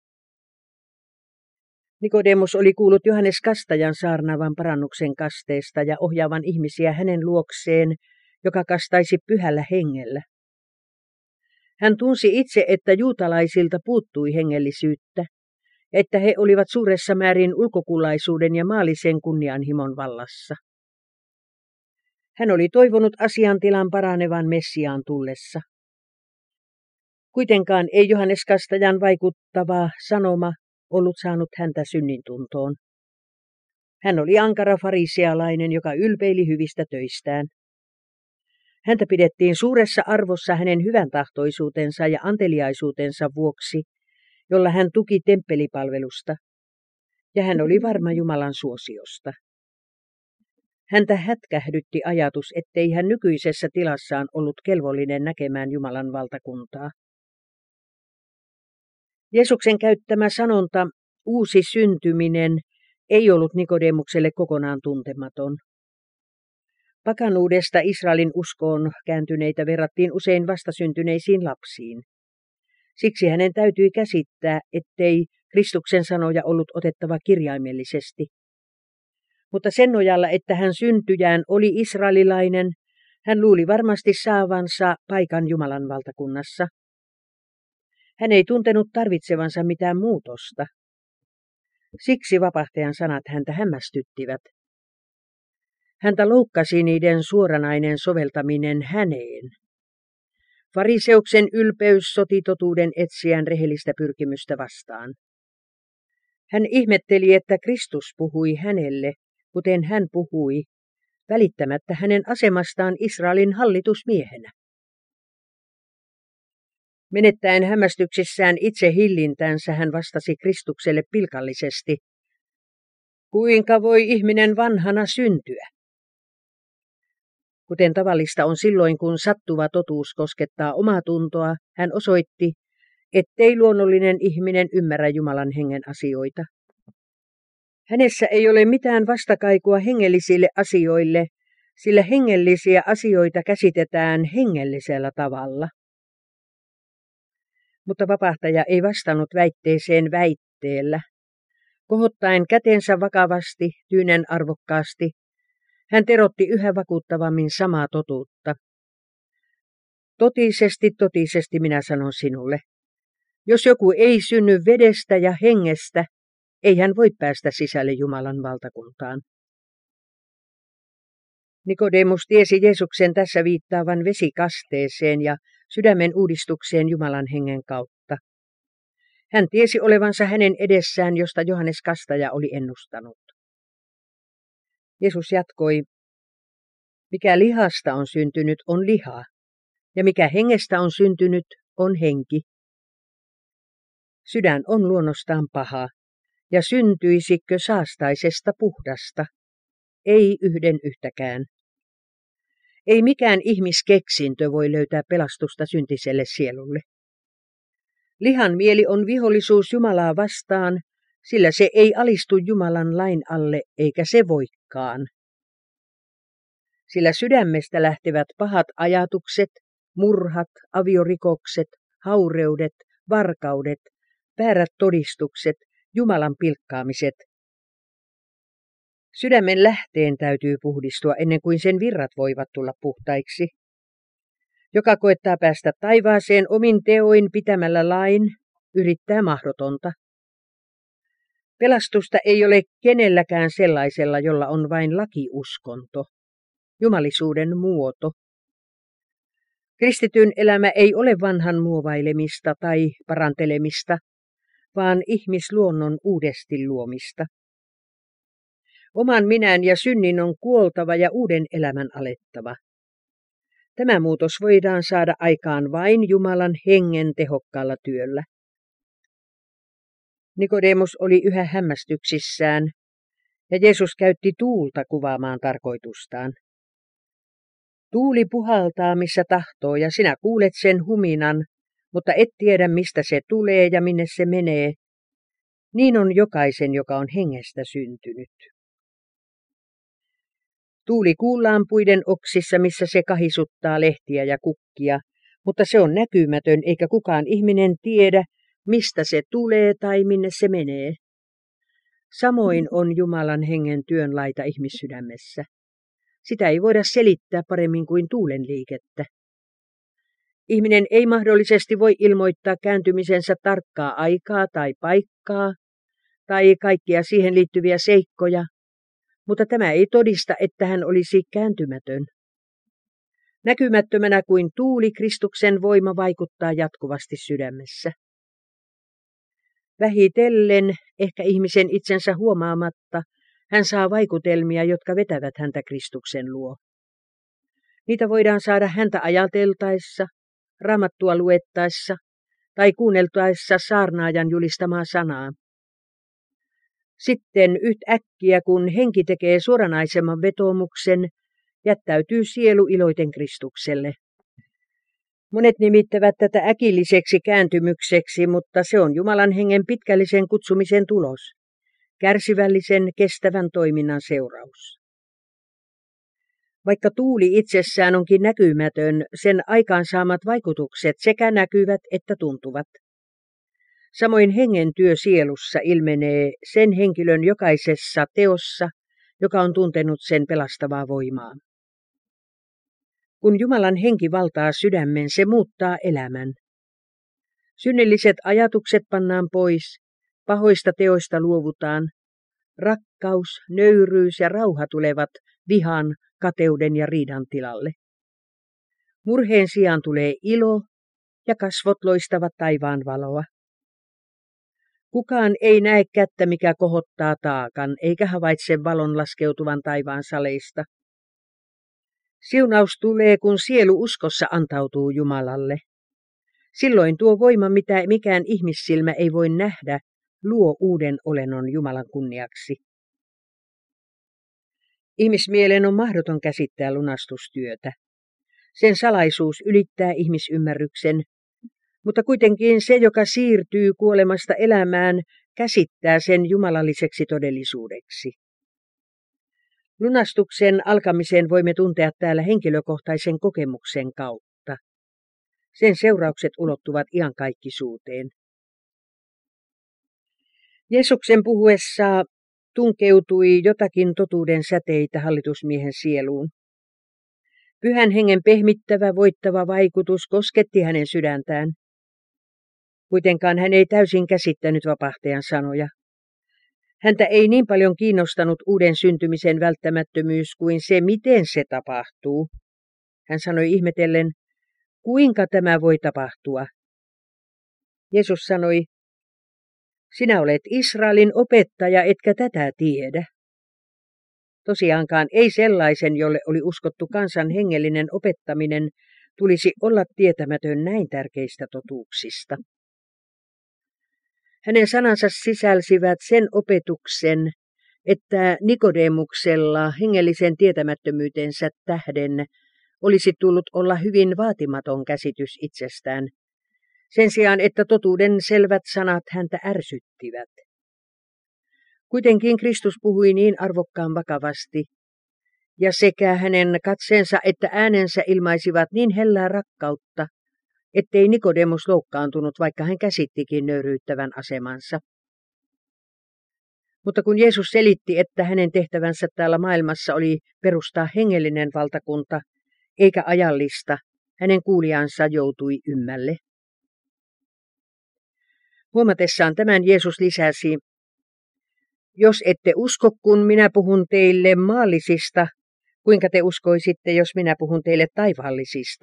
Nikodemus oli kuullut Johannes Kastajan saarnaavan parannuksen kasteesta ja ohjaavan ihmisiä hänen luokseen, joka kastaisi pyhällä hengellä. Hän tunsi itse, että juutalaisilta puuttui hengellisyyttä, että he olivat suuressa määrin ulkokullaisuuden ja maallisen kunnianhimon vallassa. Hän oli toivonut asiantilan paranevan Messiaan tullessa. Kuitenkaan ei Johannes Kastajan vaikuttava sanoma ollut saanut häntä synnintuntoon. Hän oli ankara farisealainen, joka ylpeili hyvistä töistään. Häntä pidettiin suuressa arvossa hänen hyvän tahtoisuutensa ja anteliaisuutensa vuoksi, jolla hän tuki temppelipalvelusta, ja hän oli varma Jumalan suosiosta. Häntä hätkähdytti ajatus, ettei hän nykyisessä tilassaan ollut kelvollinen näkemään Jumalan valtakuntaa. Jeesuksen käyttämä sanonta, uusi syntyminen, ei ollut Nikodemukselle kokonaan tuntematon. Pakanuudesta Israelin uskoon kääntyneitä verrattiin usein vastasyntyneisiin lapsiin. Siksi hänen täytyi käsittää, ettei Kristuksen sanoja ollut otettava kirjaimellisesti. Mutta sen nojalla, että hän syntyjään oli israelilainen, hän luuli varmasti saavansa paikan Jumalan valtakunnassa. Hän ei tuntenut tarvitsevansa mitään muutosta. Siksi vapahtajan sanat häntä hämmästyttivät. Häntä loukkasi niiden suoranainen soveltaminen häneen. Fariseuksen ylpeys soti totuuden etsijän rehellistä pyrkimystä vastaan. Hän ihmetteli, että Kristus puhui hänelle, kuten hän puhui, välittämättä hänen asemastaan Israelin hallitusmiehenä. Menettäen hämmästyksissään itse hillintänsä hän vastasi Kristukselle pilkallisesti, kuinka voi ihminen vanhana syntyä? Kuten tavallista on silloin, kun sattuva totuus koskettaa omaa tuntoa, hän osoitti, ettei luonnollinen ihminen ymmärrä Jumalan hengen asioita. Hänessä ei ole mitään vastakaikua hengellisille asioille, sillä hengellisiä asioita käsitetään hengellisellä tavalla. Mutta vapahtaja ei vastannut väitteeseen väitteellä. Kohottaen kätensä vakavasti, tyynen arvokkaasti, hän terotti yhä vakuuttavammin samaa totuutta. Totisesti, totisesti minä sanon sinulle, jos joku ei synny vedestä ja hengestä, ei hän voi päästä sisälle Jumalan valtakuntaan. Nikodemus tiesi Jeesuksen tässä viittaavan vesikasteeseen ja sydämen uudistukseen Jumalan hengen kautta. Hän tiesi olevansa hänen edessään, josta Johannes Kastaja oli ennustanut. Jeesus jatkoi, mikä lihasta on syntynyt, on liha, ja mikä hengestä on syntynyt, on henki. Sydän on luonnostaan paha, ja syntyisikö saastaisesta puhdasta? Ei yhden yhtäkään. Ei mikään ihmiskeksintö voi löytää pelastusta syntiselle sielulle. Lihan mieli on vihollisuus Jumalaa vastaan, sillä se ei alistu Jumalan lain alle, eikä se voikaan. Sillä sydämestä lähtevät pahat ajatukset, murhat, aviorikokset, haureudet, varkaudet, väärät todistukset, Jumalan pilkkaamiset. Sydämen lähteen täytyy puhdistua ennen kuin sen virrat voivat tulla puhtaiksi. Joka koettaa päästä taivaaseen omin teoin pitämällä lain, yrittää mahdotonta. Pelastusta ei ole kenelläkään sellaisella, jolla on vain lakiuskonto, jumalisuuden muoto. Kristityn elämä ei ole vanhan muovailemista tai parantelemista, vaan ihmisluonnon uudesti luomista. Oman minän ja synnin on kuoltava ja uuden elämän alettava. Tämä muutos voidaan saada aikaan vain Jumalan hengen tehokkaalla työllä. Nikodemus oli yhä hämmästyksissään, ja Jeesus käytti tuulta kuvaamaan tarkoitustaan. Tuuli puhaltaa missä tahtoo, ja sinä kuulet sen huminan, mutta et tiedä mistä se tulee ja minne se menee. Niin on jokaisen, joka on hengestä syntynyt. Tuuli kuullaan puiden oksissa, missä se kahisuttaa lehtiä ja kukkia, mutta se on näkymätön, eikä kukaan ihminen tiedä, mistä se tulee tai minne se menee. Samoin on Jumalan hengen työnlaita ihmissydämessä. Sitä ei voida selittää paremmin kuin tuulen liikettä. Ihminen ei mahdollisesti voi ilmoittaa kääntymisensä tarkkaa aikaa tai paikkaa, tai kaikkia siihen liittyviä seikkoja, mutta tämä ei todista, että hän olisi kääntymätön. Näkymättömänä kuin tuuli Kristuksen voima vaikuttaa jatkuvasti sydämessä. Vähitellen, ehkä ihmisen itsensä huomaamatta, hän saa vaikutelmia, jotka vetävät häntä Kristuksen luo. Niitä voidaan saada häntä ajateltaessa, Raamattua luettaessa tai kuunneltaessa saarnaajan julistamaa sanaa. Sitten yhtäkkiä, kun henki tekee suoranaisemman vetoomuksen, jättäytyy sielu iloiten Kristukselle. Monet nimittävät tätä äkilliseksi kääntymykseksi, mutta se on Jumalan hengen pitkällisen kutsumisen tulos, kärsivällisen, kestävän toiminnan seuraus. Vaikka tuuli itsessään onkin näkymätön, sen aikaansaamat vaikutukset sekä näkyvät että tuntuvat. Samoin hengen työ sielussa ilmenee sen henkilön jokaisessa teossa, joka on tuntenut sen pelastavaa voimaa. Kun Jumalan henki valtaa sydämen, se muuttaa elämän. Synnilliset ajatukset pannaan pois, pahoista teoista luovutaan. Rakkaus, nöyryys ja rauha tulevat vihan, kateuden ja riidan tilalle. Murheen sijaan tulee ilo ja kasvot loistavat taivaan valoa. Kukaan ei näe kättä, mikä kohottaa taakan, eikä havaitse valon laskeutuvan taivaan saleista. Siunaus tulee, kun sielu uskossa antautuu Jumalalle. Silloin tuo voima, mitä mikään ihmissilmä ei voi nähdä, luo uuden olennon Jumalan kunniaksi. Ihmismielen on mahdoton käsittää lunastustyötä. Sen salaisuus ylittää ihmisymmärryksen, mutta kuitenkin se, joka siirtyy kuolemasta elämään, käsittää sen jumalalliseksi todellisuudeksi. Lunastuksen alkamisen voimme tuntea täällä henkilökohtaisen kokemuksen kautta. Sen seuraukset ulottuvat iankaikkisuuteen. Jeesuksen puhuessa tunkeutui jotakin totuuden säteitä hallitusmiehen sieluun. Pyhän hengen pehmittävä, voittava vaikutus kosketti hänen sydäntään. Kuitenkaan hän ei täysin käsittänyt vapahtajan sanoja. Häntä ei niin paljon kiinnostanut uuden syntymisen välttämättömyys kuin se, miten se tapahtuu. Hän sanoi ihmetellen, kuinka tämä voi tapahtua? Jeesus sanoi, sinä olet Israelin opettaja, etkä tätä tiedä. Tosiaankaan ei sellaisen, jolle oli uskottu kansan hengellinen opettaminen, tulisi olla tietämätön näin tärkeistä totuuksista. Hänen sanansa sisälsivät sen opetuksen, että Nikodemuksella hengellisen tietämättömyytensä tähden olisi tullut olla hyvin vaatimaton käsitys itsestään, sen sijaan että totuuden selvät sanat häntä ärsyttivät. Kuitenkin Kristus puhui niin arvokkaan vakavasti, ja sekä hänen katseensa että äänensä ilmaisivat niin hellää rakkautta, ettei Nikodemus loukkaantunut, vaikka hän käsittikin nöyryyttävän asemansa. Mutta kun Jeesus selitti, että hänen tehtävänsä täällä maailmassa oli perustaa hengellinen valtakunta, eikä ajallista, hänen kuulijansa joutui ymmälle. Huomatessaan tämän Jeesus lisäsi, jos ette usko, kun minä puhun teille maallisista, kuinka te uskoisitte, jos minä puhun teille taivaallisista?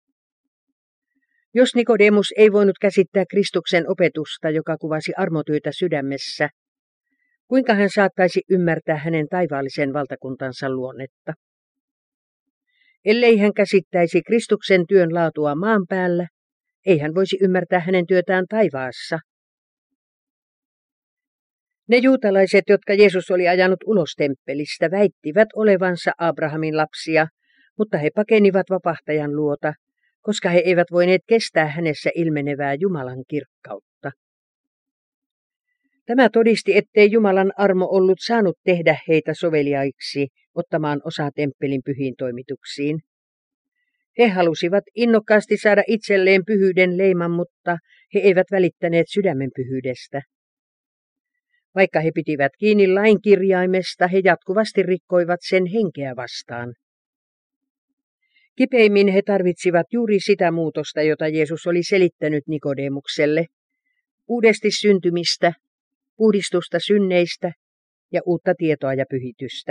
Jos Nikodemus ei voinut käsittää Kristuksen opetusta, joka kuvasi armotyötä sydämessä, kuinka hän saattaisi ymmärtää hänen taivaallisen valtakuntansa luonnetta? Ellei hän käsittäisi Kristuksen työn laatua maan päällä, ei hän voisi ymmärtää hänen työtään taivaassa. Ne juutalaiset, jotka Jeesus oli ajanut ulos temppelistä, väittivät olevansa Abrahamin lapsia, mutta he pakenivat vapahtajan luota, koska he eivät voineet kestää hänessä ilmenevää Jumalan kirkkautta. Tämä todisti, ettei Jumalan armo ollut saanut tehdä heitä soveliaiksi ottamaan osaa temppelin pyhiin toimituksiin. He halusivat innokkaasti saada itselleen pyhyyden leiman, mutta he eivät välittäneet sydämen pyhyydestä. Vaikka he pitivät kiinni lain kirjaimesta, he jatkuvasti rikkoivat sen henkeä vastaan. Kipeimmin he tarvitsivat juuri sitä muutosta, jota Jeesus oli selittänyt Nikodemukselle, uudesti syntymistä, puhdistusta synneistä ja uutta tietoa ja pyhitystä.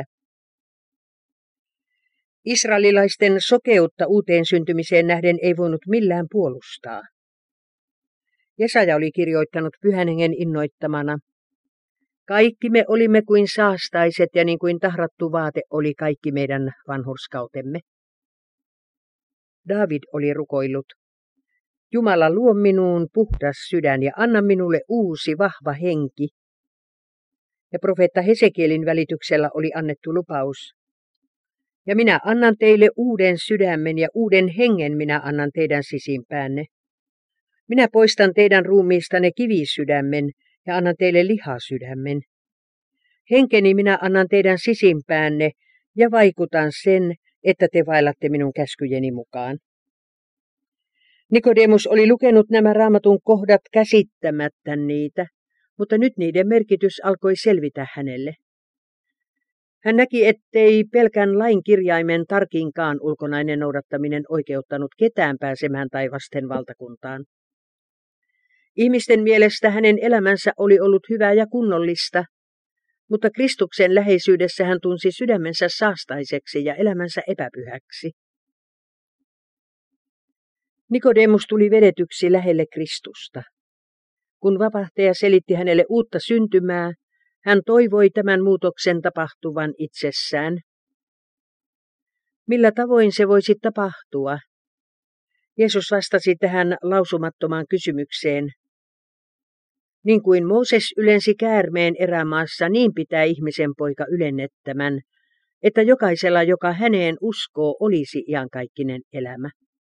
Israelilaisten sokeutta uuteen syntymiseen nähden ei voinut millään puolustaa. Jesaja oli kirjoittanut Pyhän Hengen innoittamana, kaikki me olimme kuin saastaiset ja niin kuin tahrattu vaate oli kaikki meidän vanhurskautemme. Daavid oli rukoillut, Jumala luo minuun puhdas sydän ja anna minulle uusi vahva henki. Ja profeetta Hesekielin välityksellä oli annettu lupaus. Ja minä annan teille uuden sydämen ja uuden hengen minä annan teidän sisimpäänne. Minä poistan teidän ruumiistanne kivisydämen ja annan teille lihasydämen. Henkeni minä annan teidän sisimpäänne ja vaikutan sen, että te vaellatte minun käskyjeni mukaan. Nikodemus oli lukenut nämä raamatun kohdat käsittämättä niitä, mutta nyt niiden merkitys alkoi selvitä hänelle. Hän näki, ettei pelkän lain kirjaimen tarkinkaan ulkonainen noudattaminen oikeuttanut ketään pääsemään taivasten valtakuntaan. Ihmisten mielestä hänen elämänsä oli ollut hyvää ja kunnollista, mutta Kristuksen läheisyydessä hän tunsi sydämensä saastaiseksi ja elämänsä epäpyhäksi. Nikodemus tuli vedetyksi lähelle Kristusta. Kun vapahtaja selitti hänelle uutta syntymää, hän toivoi tämän muutoksen tapahtuvan itsessään. Millä tavoin se voisi tapahtua? Jeesus vastasi tähän lausumattomaan kysymykseen. Niin kuin Mooses ylensi käärmeen erämaassa, niin pitää ihmisen poika ylennettämän, että jokaisella, joka häneen uskoo, olisi iankaikkinen elämä.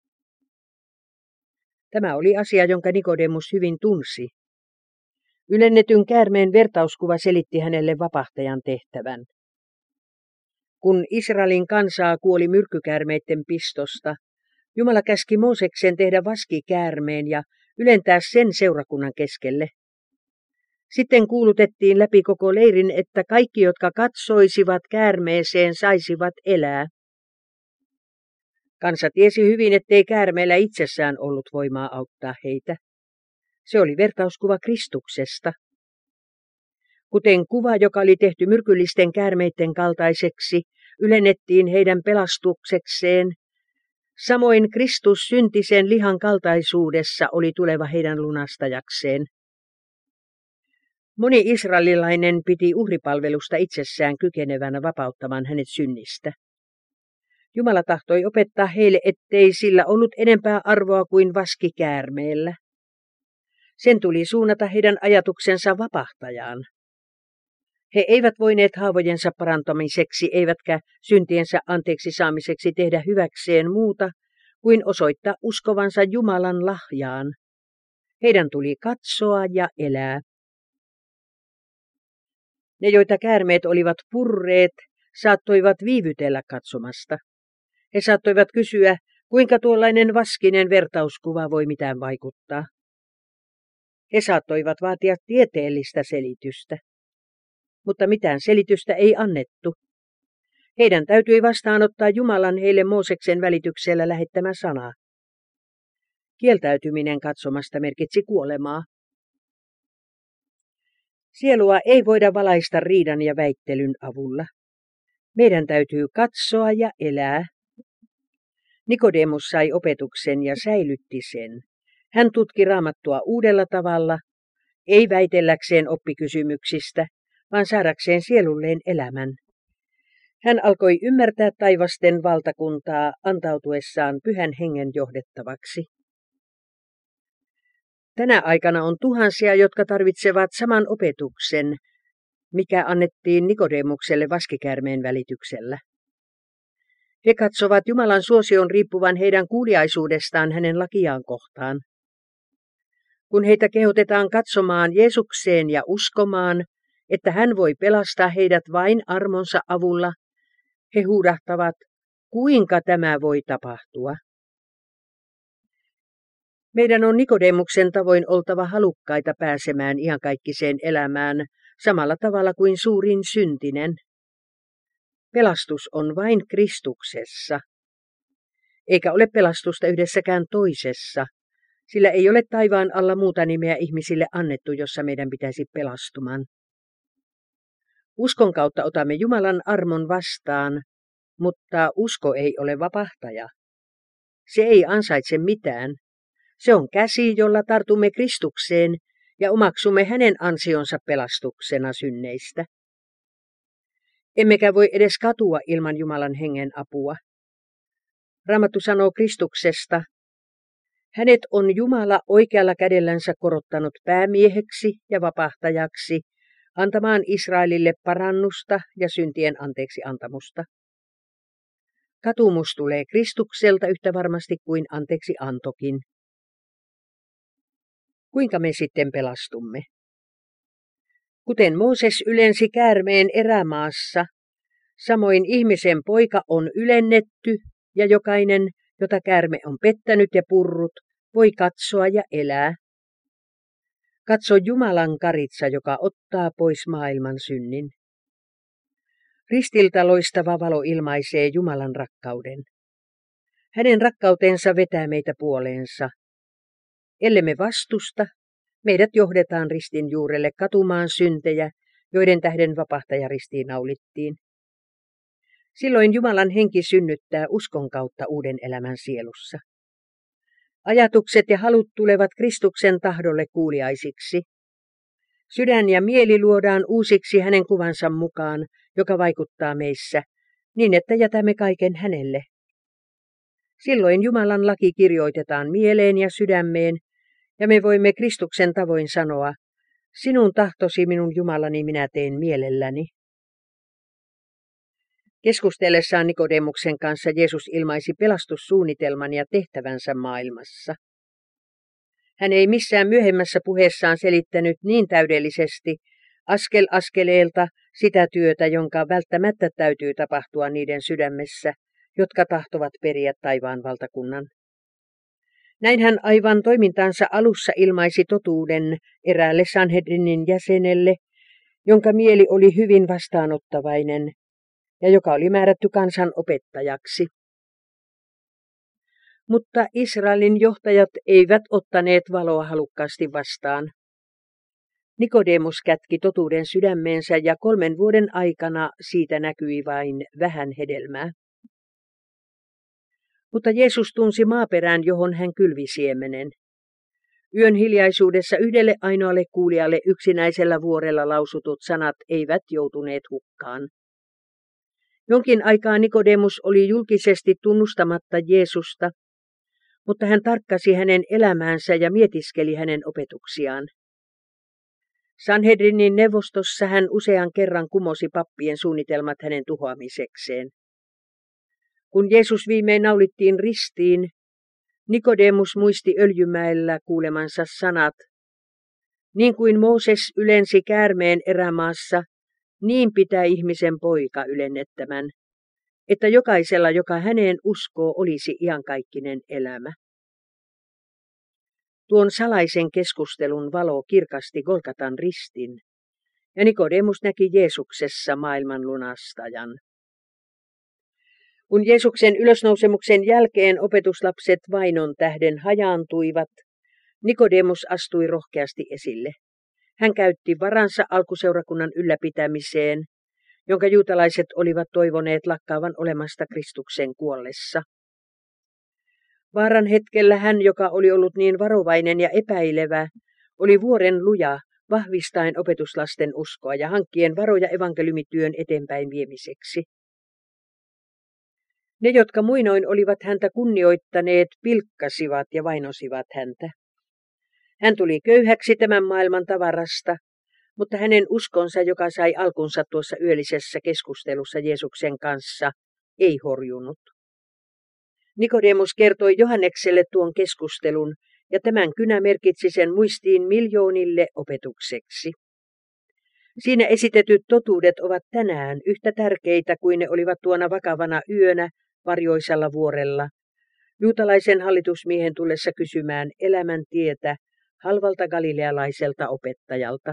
Tämä oli asia, jonka Nikodemus hyvin tunsi. Ylennetyn käärmeen vertauskuva selitti hänelle vapahtajan tehtävän. Kun Israelin kansaa kuoli myrkkykäärmeiden pistosta, Jumala käski Mooseksen tehdä vaskikäärmeen ja ylentää sen seurakunnan keskelle. Sitten kuulutettiin läpi koko leirin, että kaikki, jotka katsoisivat käärmeeseen, saisivat elää. Kansa tiesi hyvin, ettei käärmeellä itsessään ollut voimaa auttaa heitä. Se oli vertauskuva Kristuksesta. Kuten kuva, joka oli tehty myrkyllisten käärmeiden kaltaiseksi, ylennettiin heidän pelastuksekseen, samoin Kristus syntisen lihan kaltaisuudessa oli tuleva heidän lunastajakseen. Moni israelilainen piti uhripalvelusta itsessään kykenevänä vapauttamaan hänet synnistä. Jumala tahtoi opettaa heille, ettei sillä ollut enempää arvoa kuin vaskikäärmeellä. Sen tuli suunnata heidän ajatuksensa vapahtajaan. He eivät voineet haavojensa parantamiseksi eivätkä syntiensä anteeksi saamiseksi tehdä hyväkseen muuta kuin osoittaa uskovansa Jumalan lahjaan. Heidän tuli katsoa ja elää. Ne, joita käärmeet olivat purreet, saattoivat viivytellä katsomasta. He saattoivat kysyä, kuinka tuollainen vaskinen vertauskuva voi mitään vaikuttaa. He saattoivat vaatia tieteellistä selitystä, mutta mitään selitystä ei annettu. Heidän täytyi vastaanottaa Jumalan heille Mooseksen välityksellä lähettämä sana. Kieltäytyminen katsomasta merkitsi kuolemaa. Sielua ei voida valaista riidan ja väittelyn avulla. Meidän täytyy katsoa ja elää. Nikodemus sai opetuksen ja säilytti sen. Hän tutki Raamattua uudella tavalla, ei väitelläkseen oppikysymyksistä, vaan saadakseen sielulleen elämän. Hän alkoi ymmärtää taivasten valtakuntaa antautuessaan Pyhän Hengen johdettavaksi. Tänä aikana on tuhansia, jotka tarvitsevat saman opetuksen, mikä annettiin Nikodemukselle vaskikäärmeen välityksellä. He katsovat Jumalan suosion riippuvan heidän kuuliaisuudestaan hänen lakiaan kohtaan. Kun heitä kehotetaan katsomaan Jeesukseen ja uskomaan, että hän voi pelastaa heidät vain armonsa avulla, he huudahtavat, kuinka tämä voi tapahtua. Meidän on Nikodemuksen tavoin oltava halukkaita pääsemään iankaikkiseen elämään samalla tavalla kuin suurin syntinen. Pelastus on vain Kristuksessa, eikä ole pelastusta yhdessäkään toisessa, sillä ei ole taivaan alla muuta nimeä ihmisille annettu, jossa meidän pitäisi pelastuman. Uskon kautta otamme Jumalan armon vastaan, mutta usko ei ole vapahtaja. Se ei ansaitse mitään. Se on käsi, jolla tartumme Kristukseen ja omaksumme hänen ansionsa pelastuksena synneistä. Emmekä voi edes katua ilman Jumalan hengen apua. Raamattu sanoo Kristuksesta, hänet on Jumala oikealla kädellänsä korottanut päämieheksi ja vapahtajaksi, antamaan Israelille parannusta ja syntien anteeksi antamusta. Katumus tulee Kristukselta yhtä varmasti kuin anteeksi antokin. Kuinka me sitten pelastumme? Kuten Mooses ylensi käärmeen erämaassa, samoin ihmisen poika on ylennetty ja jokainen, jota käärme on pettänyt ja purrut, voi katsoa ja elää. Katso Jumalan karitsa, joka ottaa pois maailman synnin. Ristiltä loistava valo ilmaisee Jumalan rakkauden. Hänen rakkautensa vetää meitä puoleensa. Ellemme vastusta, meidät johdetaan ristin juurelle katumaan syntejä, joiden tähden vapahtaja ristiin naulittiin. Silloin Jumalan henki synnyttää uskon kautta uuden elämän sielussa. Ajatukset ja halut tulevat Kristuksen tahdolle kuuliaisiksi. Sydän ja mieli luodaan uusiksi hänen kuvansa mukaan, joka vaikuttaa meissä, niin että jätämme kaiken hänelle. Silloin Jumalan laki kirjoitetaan mieleen ja sydämeen, ja me voimme Kristuksen tavoin sanoa, sinun tahtosi minun Jumalani minä teen mielelläni. Keskustellessaan Nikodemuksen kanssa Jeesus ilmaisi pelastussuunnitelman ja tehtävänsä maailmassa. Hän ei missään myöhemmässä puheessaan selittänyt niin täydellisesti askel askeleelta sitä työtä, jonka välttämättä täytyy tapahtua niiden sydämessä, jotka tahtovat periä taivaan valtakunnan. Näin hän aivan toimintansa alussa ilmaisi totuuden eräälle Sanhedrinin jäsenelle, jonka mieli oli hyvin vastaanottavainen ja joka oli määrätty kansan opettajaksi. Mutta Israelin johtajat eivät ottaneet valoa halukkaasti vastaan. Nikodemus kätki totuuden sydämeensä ja kolmen vuoden aikana siitä näkyi vain vähän hedelmää. Mutta Jeesus tunsi maaperän, johon hän kylvi siemenen. Yön hiljaisuudessa yhdelle ainoalle kuulijalle yksinäisellä vuorella lausutut sanat eivät joutuneet hukkaan. Jonkin aikaa Nikodemus oli julkisesti tunnustamatta Jeesusta, mutta hän tarkkasi hänen elämäänsä ja mietiskeli hänen opetuksiaan. Sanhedrinin neuvostossa hän usean kerran kumosi pappien suunnitelmat hänen tuhoamisekseen. Kun Jeesus viimein naulittiin ristiin, Nikodemus muisti Öljymäellä kuulemansa sanat. Niin kuin Mooses ylensi käärmeen erämaassa, niin pitää ihmisen poika ylennettämän, että jokaisella, joka häneen uskoo, olisi iankaikkinen elämä. Tuon salaisen keskustelun valo kirkasti Golgatan ristin, ja Nikodemus näki Jeesuksessa maailman lunastajan. Kun Jeesuksen ylösnousemuksen jälkeen opetuslapset vainon tähden hajaantuivat, Nikodemus astui rohkeasti esille. Hän käytti varansa alkuseurakunnan ylläpitämiseen, jonka juutalaiset olivat toivoneet lakkaavan olemasta Kristuksen kuollessa. Vaaran hetkellä hän, joka oli ollut niin varovainen ja epäilevä, oli vuoren luja, vahvistaen opetuslasten uskoa ja hankkien varoja evankeliumityön eteenpäin viemiseksi. Ne, jotka muinoin olivat häntä kunnioittaneet, pilkkasivat ja vainosivat häntä. Hän tuli köyhäksi tämän maailman tavarasta, mutta hänen uskonsa, joka sai alkunsa tuossa yöllisessä keskustelussa Jeesuksen kanssa, ei horjunut. Nikodemus kertoi Johannekselle tuon keskustelun, ja tämän kynä merkitsi sen muistiin miljoonille opetukseksi. Siinä esitetyt totuudet ovat tänään yhtä tärkeitä kuin ne olivat tuona vakavana yönä varjoisella vuorella, juutalaisen hallitusmiehen tullessa kysymään elämän tietä halvalta galilealaiselta opettajalta.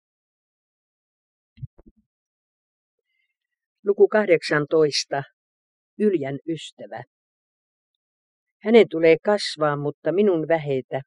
Luku kahdeksantoista. Yljän ystävä. Hänen tulee kasvaa, mutta minun vähetä.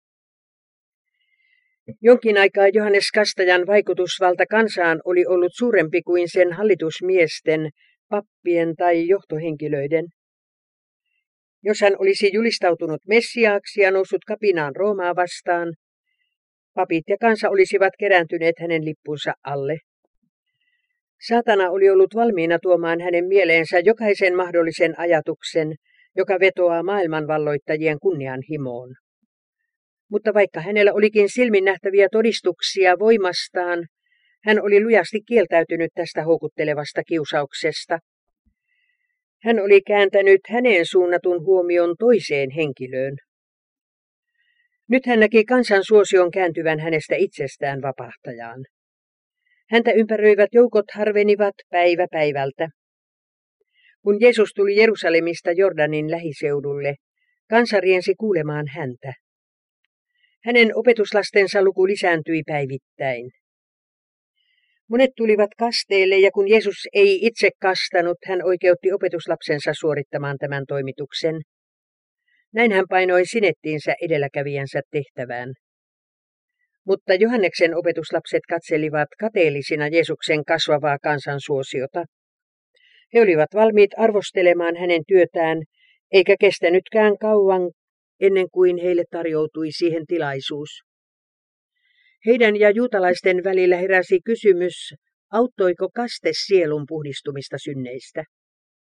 Jonkin aikaa Johannes Kastajan vaikutusvalta kansaan oli ollut suurempi kuin sen hallitusmiesten, pappien tai johtohenkilöiden. Jos hän olisi julistautunut messiaaksi ja noussut kapinaan Roomaa vastaan, papit ja kansa olisivat kerääntyneet hänen lippunsa alle. Saatana oli ollut valmiina tuomaan hänen mieleensä jokaisen mahdollisen ajatuksen, joka vetoaa maailmanvalloittajien kunnianhimoon. Mutta vaikka hänellä olikin silmin nähtäviä todistuksia voimastaan, hän oli lujasti kieltäytynyt tästä houkuttelevasta kiusauksesta. Hän oli kääntänyt häneen suunnatun huomion toiseen henkilöön. Nyt hän näki kansan suosion kääntyvän hänestä itsestään vapahtajaan. Häntä ympäröivät joukot harvenivat päivä päivältä. Kun Jeesus tuli Jerusalemista Jordanin lähiseudulle, kansa riensi kuulemaan häntä. Hänen opetuslastensa luku lisääntyi päivittäin. Monet tulivat kasteelle, ja kun Jeesus ei itse kastanut, hän oikeutti opetuslapsensa suorittamaan tämän toimituksen. Näin hän painoi sinettiinsä edelläkävijänsä tehtävään. Mutta Johanneksen opetuslapset katselivat kateellisina Jeesuksen kasvavaa kansansuosiota. He olivat valmiit arvostelemaan hänen työtään, eikä kestänytkään kauan ennen kuin heille tarjoutui siihen tilaisuus. Heidän ja juutalaisten välillä heräsi kysymys, auttoiko kaste sielun puhdistumista synneistä.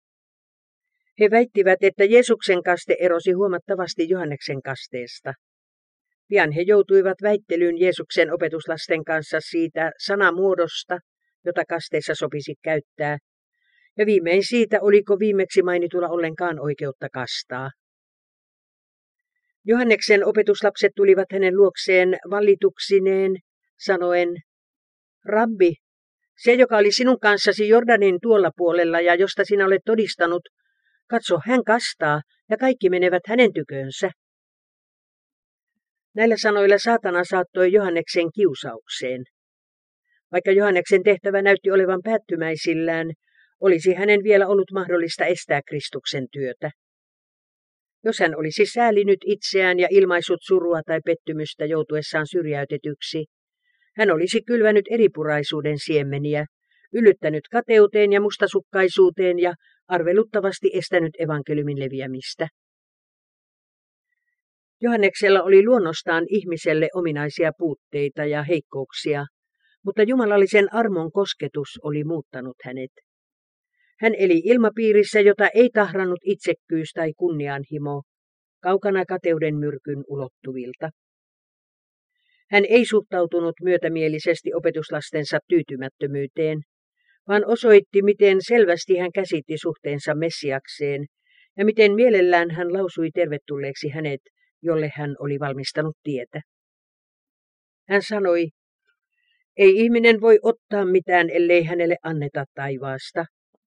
He väittivät, että Jeesuksen kaste erosi huomattavasti Johanneksen kasteesta. Pian he joutuivat väittelyyn Jeesuksen opetuslasten kanssa siitä sanamuodosta, jota kasteessa sopisi käyttää, ja viimein siitä, oliko viimeksi mainitulla ollenkaan oikeutta kastaa. Johanneksen opetuslapset tulivat hänen luokseen vallituksineen, sanoen, Rabbi, se joka oli sinun kanssasi Jordanin tuolla puolella ja josta sinä olet todistanut, katso, hän kastaa ja kaikki menevät hänen tykönsä. Näillä sanoilla saatana saattoi Johanneksen kiusaukseen. Vaikka Johanneksen tehtävä näytti olevan päättymäisillään, olisi hänen vielä ollut mahdollista estää Kristuksen työtä. Jos hän olisi säälinyt itseään ja ilmaissut surua tai pettymystä joutuessaan syrjäytetyksi, hän olisi kylvänyt eripuraisuuden siemeniä, yllyttänyt kateuteen ja mustasukkaisuuteen ja arveluttavasti estänyt evankeliumin leviämistä. Johanneksella oli luonnostaan ihmiselle ominaisia puutteita ja heikkouksia, mutta jumalallisen armon kosketus oli muuttanut hänet. Hän eli ilmapiirissä, jota ei tahrannut itsekkyys tai kunnianhimo, kaukana kateuden myrkyn ulottuvilta. Hän ei suhtautunut myötämielisesti opetuslastensa tyytymättömyyteen, vaan osoitti, miten selvästi hän käsitti suhteensa Messiakseen ja miten mielellään hän lausui tervetulleeksi hänet, jolle hän oli valmistanut tietä. Hän sanoi, ei ihminen voi ottaa mitään, ellei hänelle anneta taivaasta.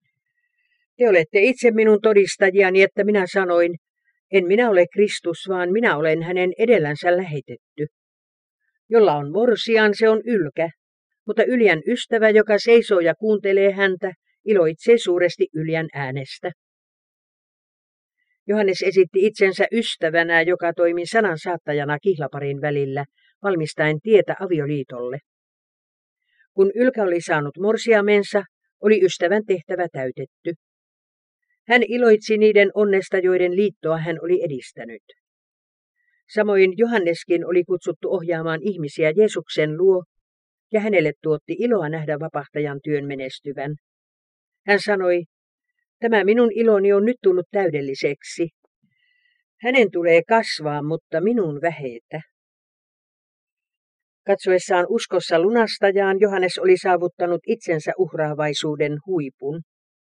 Te olette itse minun todistajiani, että minä sanoin, en minä ole Kristus, vaan minä olen hänen edellänsä lähetetty. Jolla on morsian, se on ylkä, mutta Yljän ystävä, joka seisoo ja kuuntelee häntä, iloitsee suuresti Yljän äänestä. Johannes esitti itsensä ystävänä, joka toimi sanan saattajana kihlaparin välillä, valmistaen tietä avioliitolle. Kun Ylkä oli saanut morsiamensa, oli ystävän tehtävä täytetty. Hän iloitsi niiden onnesta, joiden liittoa hän oli edistänyt. Samoin Johanneskin oli kutsuttu ohjaamaan ihmisiä Jeesuksen luo, ja hänelle tuotti iloa nähdä vapahtajan työn menestyvän. Hän sanoi, tämä minun iloni on nyt tullut täydelliseksi. Hänen tulee kasvaa, mutta minun vähetä. Katsoessaan uskossa lunastajaan Johannes oli saavuttanut itsensä uhraavaisuuden huipun.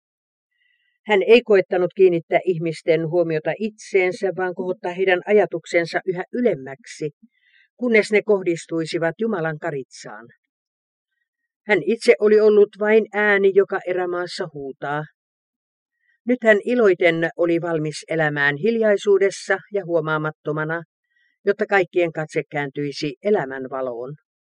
Hän ei koettanut kiinnittää ihmisten huomiota itseensä, vaan kohottaa heidän ajatuksensa yhä ylemmäksi, kunnes ne kohdistuisivat Jumalan karitsaan. Hän itse oli ollut vain ääni, joka erämaassa huutaa. Nyt hän iloiten oli valmis elämään hiljaisuudessa ja huomaamattomana, jotta kaikkien katse kääntyisi elämän valoon.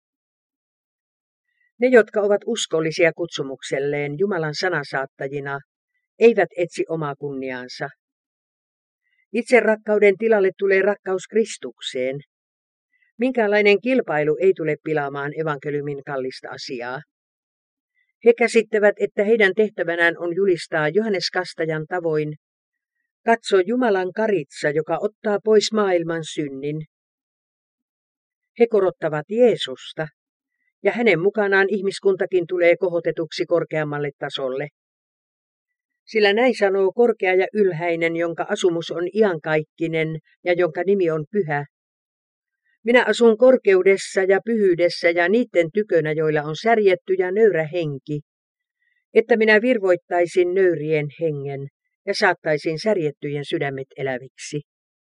Ne, jotka ovat uskollisia kutsumukselleen Jumalan sanasaattajina, eivät etsi omaa kunniaansa. Itse rakkauden tilalle tulee rakkaus Kristukseen. Minkäänlainen kilpailu ei tule pilaamaan evankeliumin kallista asiaa. He käsittävät, että heidän tehtävänään on julistaa Johannes Kastajan tavoin, katso Jumalan karitsa, joka ottaa pois maailman synnin. He korottavat Jeesusta, ja hänen mukanaan ihmiskuntakin tulee kohotetuksi korkeammalle tasolle. Sillä näin sanoo korkea ja ylhäinen, jonka asumus on iankaikkinen ja jonka nimi on pyhä. Minä asun korkeudessa ja pyhyydessä ja niiden tykönä, joilla on särjetty ja nöyrä henki, että minä virvoittaisin nöyrien hengen ja saattaisin särjettyjen sydämet eläviksi.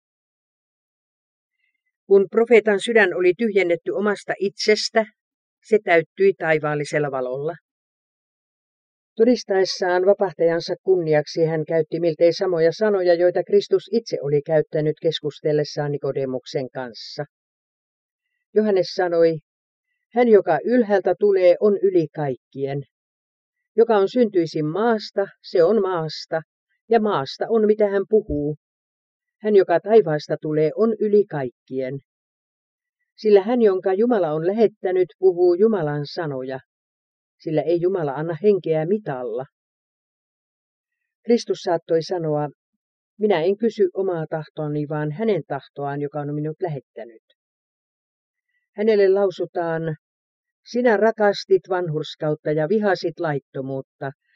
Kun profeetan sydän oli tyhjennetty omasta itsestä, se täyttyi taivaallisella valolla. Todistaessaan vapahtajansa kunniaksi hän käytti miltei samoja sanoja, joita Kristus itse oli käyttänyt keskustellessaan Nikodemuksen kanssa. Johannes sanoi, hän joka ylhäältä tulee on yli kaikkien. Joka on syntyisin maasta, se on maasta, ja maasta on mitä hän puhuu. Hän joka taivaasta tulee on yli kaikkien. Sillä hän, jonka Jumala on lähettänyt, puhuu Jumalan sanoja. Sillä ei Jumala anna henkeä mitalla. Kristus saattoi sanoa, minä en kysy omaa tahtoani, vaan hänen tahtoaan, joka on minut lähettänyt. Hänelle lausutaan, sinä rakastit vanhurskautta ja vihasit laittomuutta,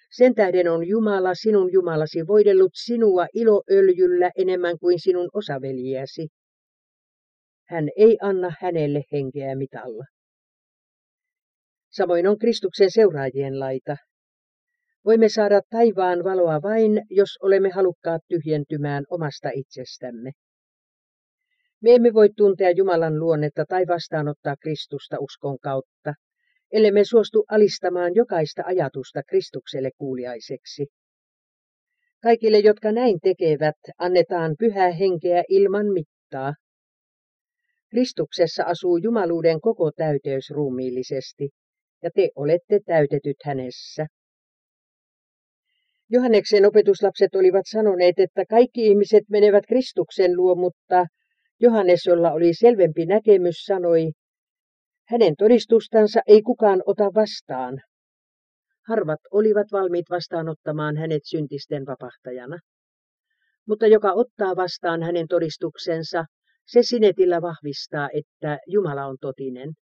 Sen tähden on Jumala, sinun Jumalasi, voidellut sinua iloöljyllä enemmän kuin sinun osaveljiäsi. Hän ei anna hänelle henkeä mitalla. Samoin on Kristuksen seuraajien laita. Voimme saada taivaan valoa vain, jos olemme halukkaat tyhjentymään omasta itsestämme. Me emme voi tuntea Jumalan luonnetta tai vastaanottaa Kristusta uskon kautta, ellei me suostu alistamaan jokaista ajatusta Kristukselle kuuliaiseksi. Kaikille, jotka näin tekevät, annetaan pyhää henkeä ilman mittaa. Kristuksessa asuu jumaluuden koko täyteys ruumiillisesti, ja te olette täytetyt hänessä. Johanneksen opetuslapset olivat sanoneet, että kaikki ihmiset menevät Kristuksen luo, mutta Johannes, jolla oli selvempi näkemys, sanoi, hänen todistustansa ei kukaan ota vastaan. Harvat olivat valmiit vastaanottamaan hänet syntisten vapahtajana. Mutta joka ottaa vastaan hänen todistuksensa, se sinetillä vahvistaa, että Jumala on totinen.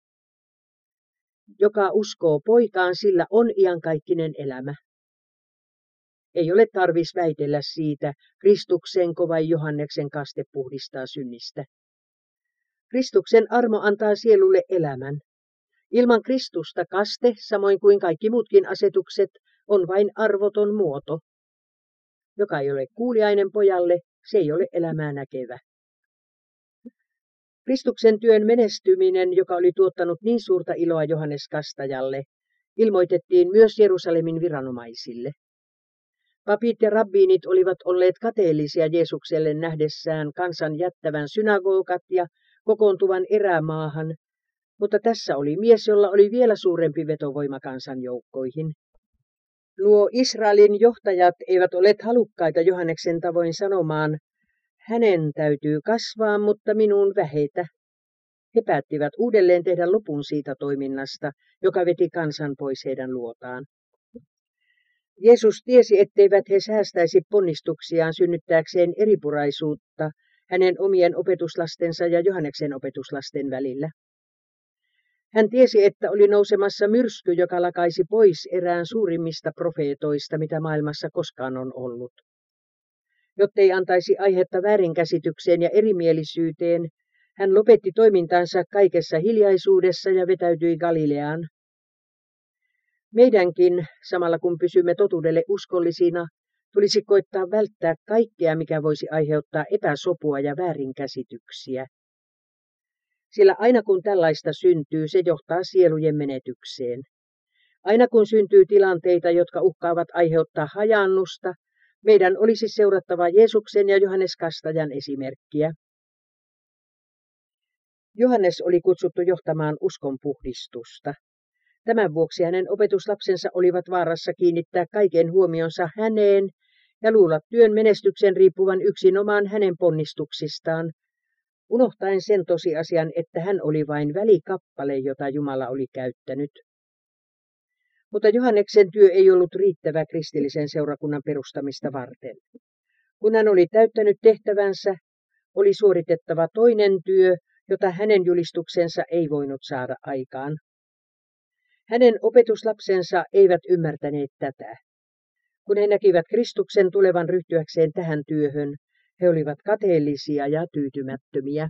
Joka uskoo poikaan, sillä on iankaikkinen elämä. Ei ole tarvis väitellä siitä, Kristuksenko vai Johanneksen kaste puhdistaa synnistä. Kristuksen armo antaa sielulle elämän. Ilman Kristusta kaste, samoin kuin kaikki muutkin asetukset, on vain arvoton muoto. Joka ei ole kuuliainen pojalle, se ei ole elämää näkevä. Kristuksen työn menestyminen, joka oli tuottanut niin suurta iloa Johannes Kastajalle, ilmoitettiin myös Jerusalemin viranomaisille. Papit ja rabbiinit olivat olleet kateellisia Jeesukselle nähdessään kansan jättävän synagogat ja kokoontuvan erämaahan, mutta tässä oli mies, jolla oli vielä suurempi vetovoima kansan joukkoihin. Nuo Israelin johtajat eivät olleet halukkaita Johanneksen tavoin sanomaan, hänen täytyy kasvaa, mutta minun vähetä. He päättivät uudelleen tehdä lopun siitä toiminnasta, joka veti kansan pois heidän luotaan. Jeesus tiesi, etteivät he säästäisi ponnistuksiaan synnyttääkseen eripuraisuutta hänen omien opetuslastensa ja Johanneksen opetuslasten välillä. Hän tiesi, että oli nousemassa myrsky, joka lakaisi pois erään suurimmista profeetoista, mitä maailmassa koskaan on ollut. Jottei antaisi aihetta väärinkäsitykseen ja erimielisyyteen, hän lopetti toimintansa kaikessa hiljaisuudessa ja vetäytyi Galileaan. Meidänkin, samalla kun pysymme totuudelle uskollisina, tulisi koittaa välttää kaikkea, mikä voisi aiheuttaa epäsopua ja väärinkäsityksiä. Sillä aina kun tällaista syntyy, se johtaa sielujen menetykseen. Aina kun syntyy tilanteita, jotka uhkaavat aiheuttaa hajaannusta, meidän olisi seurattava Jeesuksen ja Johannes Kastajan esimerkkiä. Johannes oli kutsuttu johtamaan uskon puhdistusta. Tämän vuoksi hänen opetuslapsensa olivat vaarassa kiinnittää kaiken huomionsa häneen ja luulla työn menestyksen riippuvan yksinomaan hänen ponnistuksistaan, unohtaen sen tosiasian, että hän oli vain välikappale, jota Jumala oli käyttänyt. Mutta Johanneksen työ ei ollut riittävä kristillisen seurakunnan perustamista varten. Kun hän oli täyttänyt tehtävänsä, oli suoritettava toinen työ, jota hänen julistuksensa ei voinut saada aikaan. Hänen opetuslapsensa eivät ymmärtäneet tätä. Kun he näkivät Kristuksen tulevan ryhtyäkseen tähän työhön, he olivat kateellisia ja tyytymättömiä.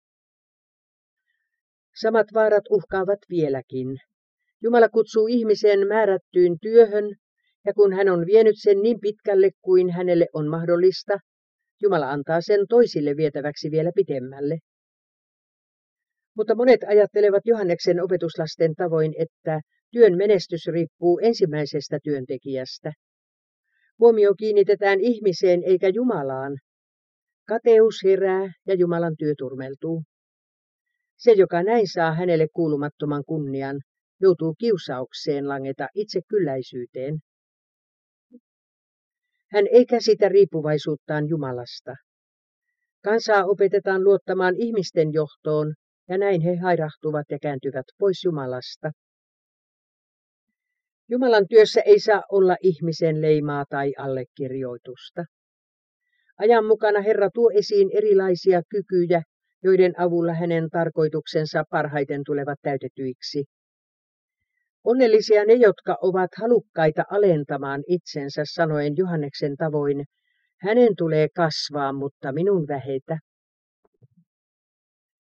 Samat vaarat uhkaavat vieläkin. Jumala kutsuu ihmisen määrättyyn työhön, ja kun hän on vienyt sen niin pitkälle kuin hänelle on mahdollista, Jumala antaa sen toisille vietäväksi vielä pitemmälle. Mutta monet ajattelevat Johanneksen opetuslasten tavoin, että työn menestys riippuu ensimmäisestä työntekijästä. Huomio kiinnitetään ihmiseen eikä Jumalaan. Kateus herää ja Jumalan työ turmeltuu. Se, joka näin saa hänelle kuulumattoman kunnian, joutuu kiusaukseen langeta itsekylläisyyteen. Hän ei käsitä riippuvaisuuttaan Jumalasta. Kansaa opetetaan luottamaan ihmisten johtoon, ja näin he hairahtuvat ja kääntyvät pois Jumalasta. Jumalan työssä ei saa olla ihmisen leimaa tai allekirjoitusta. Ajan mukana Herra tuo esiin erilaisia kykyjä, joiden avulla hänen tarkoituksensa parhaiten tulevat täytetyiksi. Onnellisia ne, jotka ovat halukkaita alentamaan itsensä, sanoen Johanneksen tavoin, hänen tulee kasvaa, mutta minun vähetä.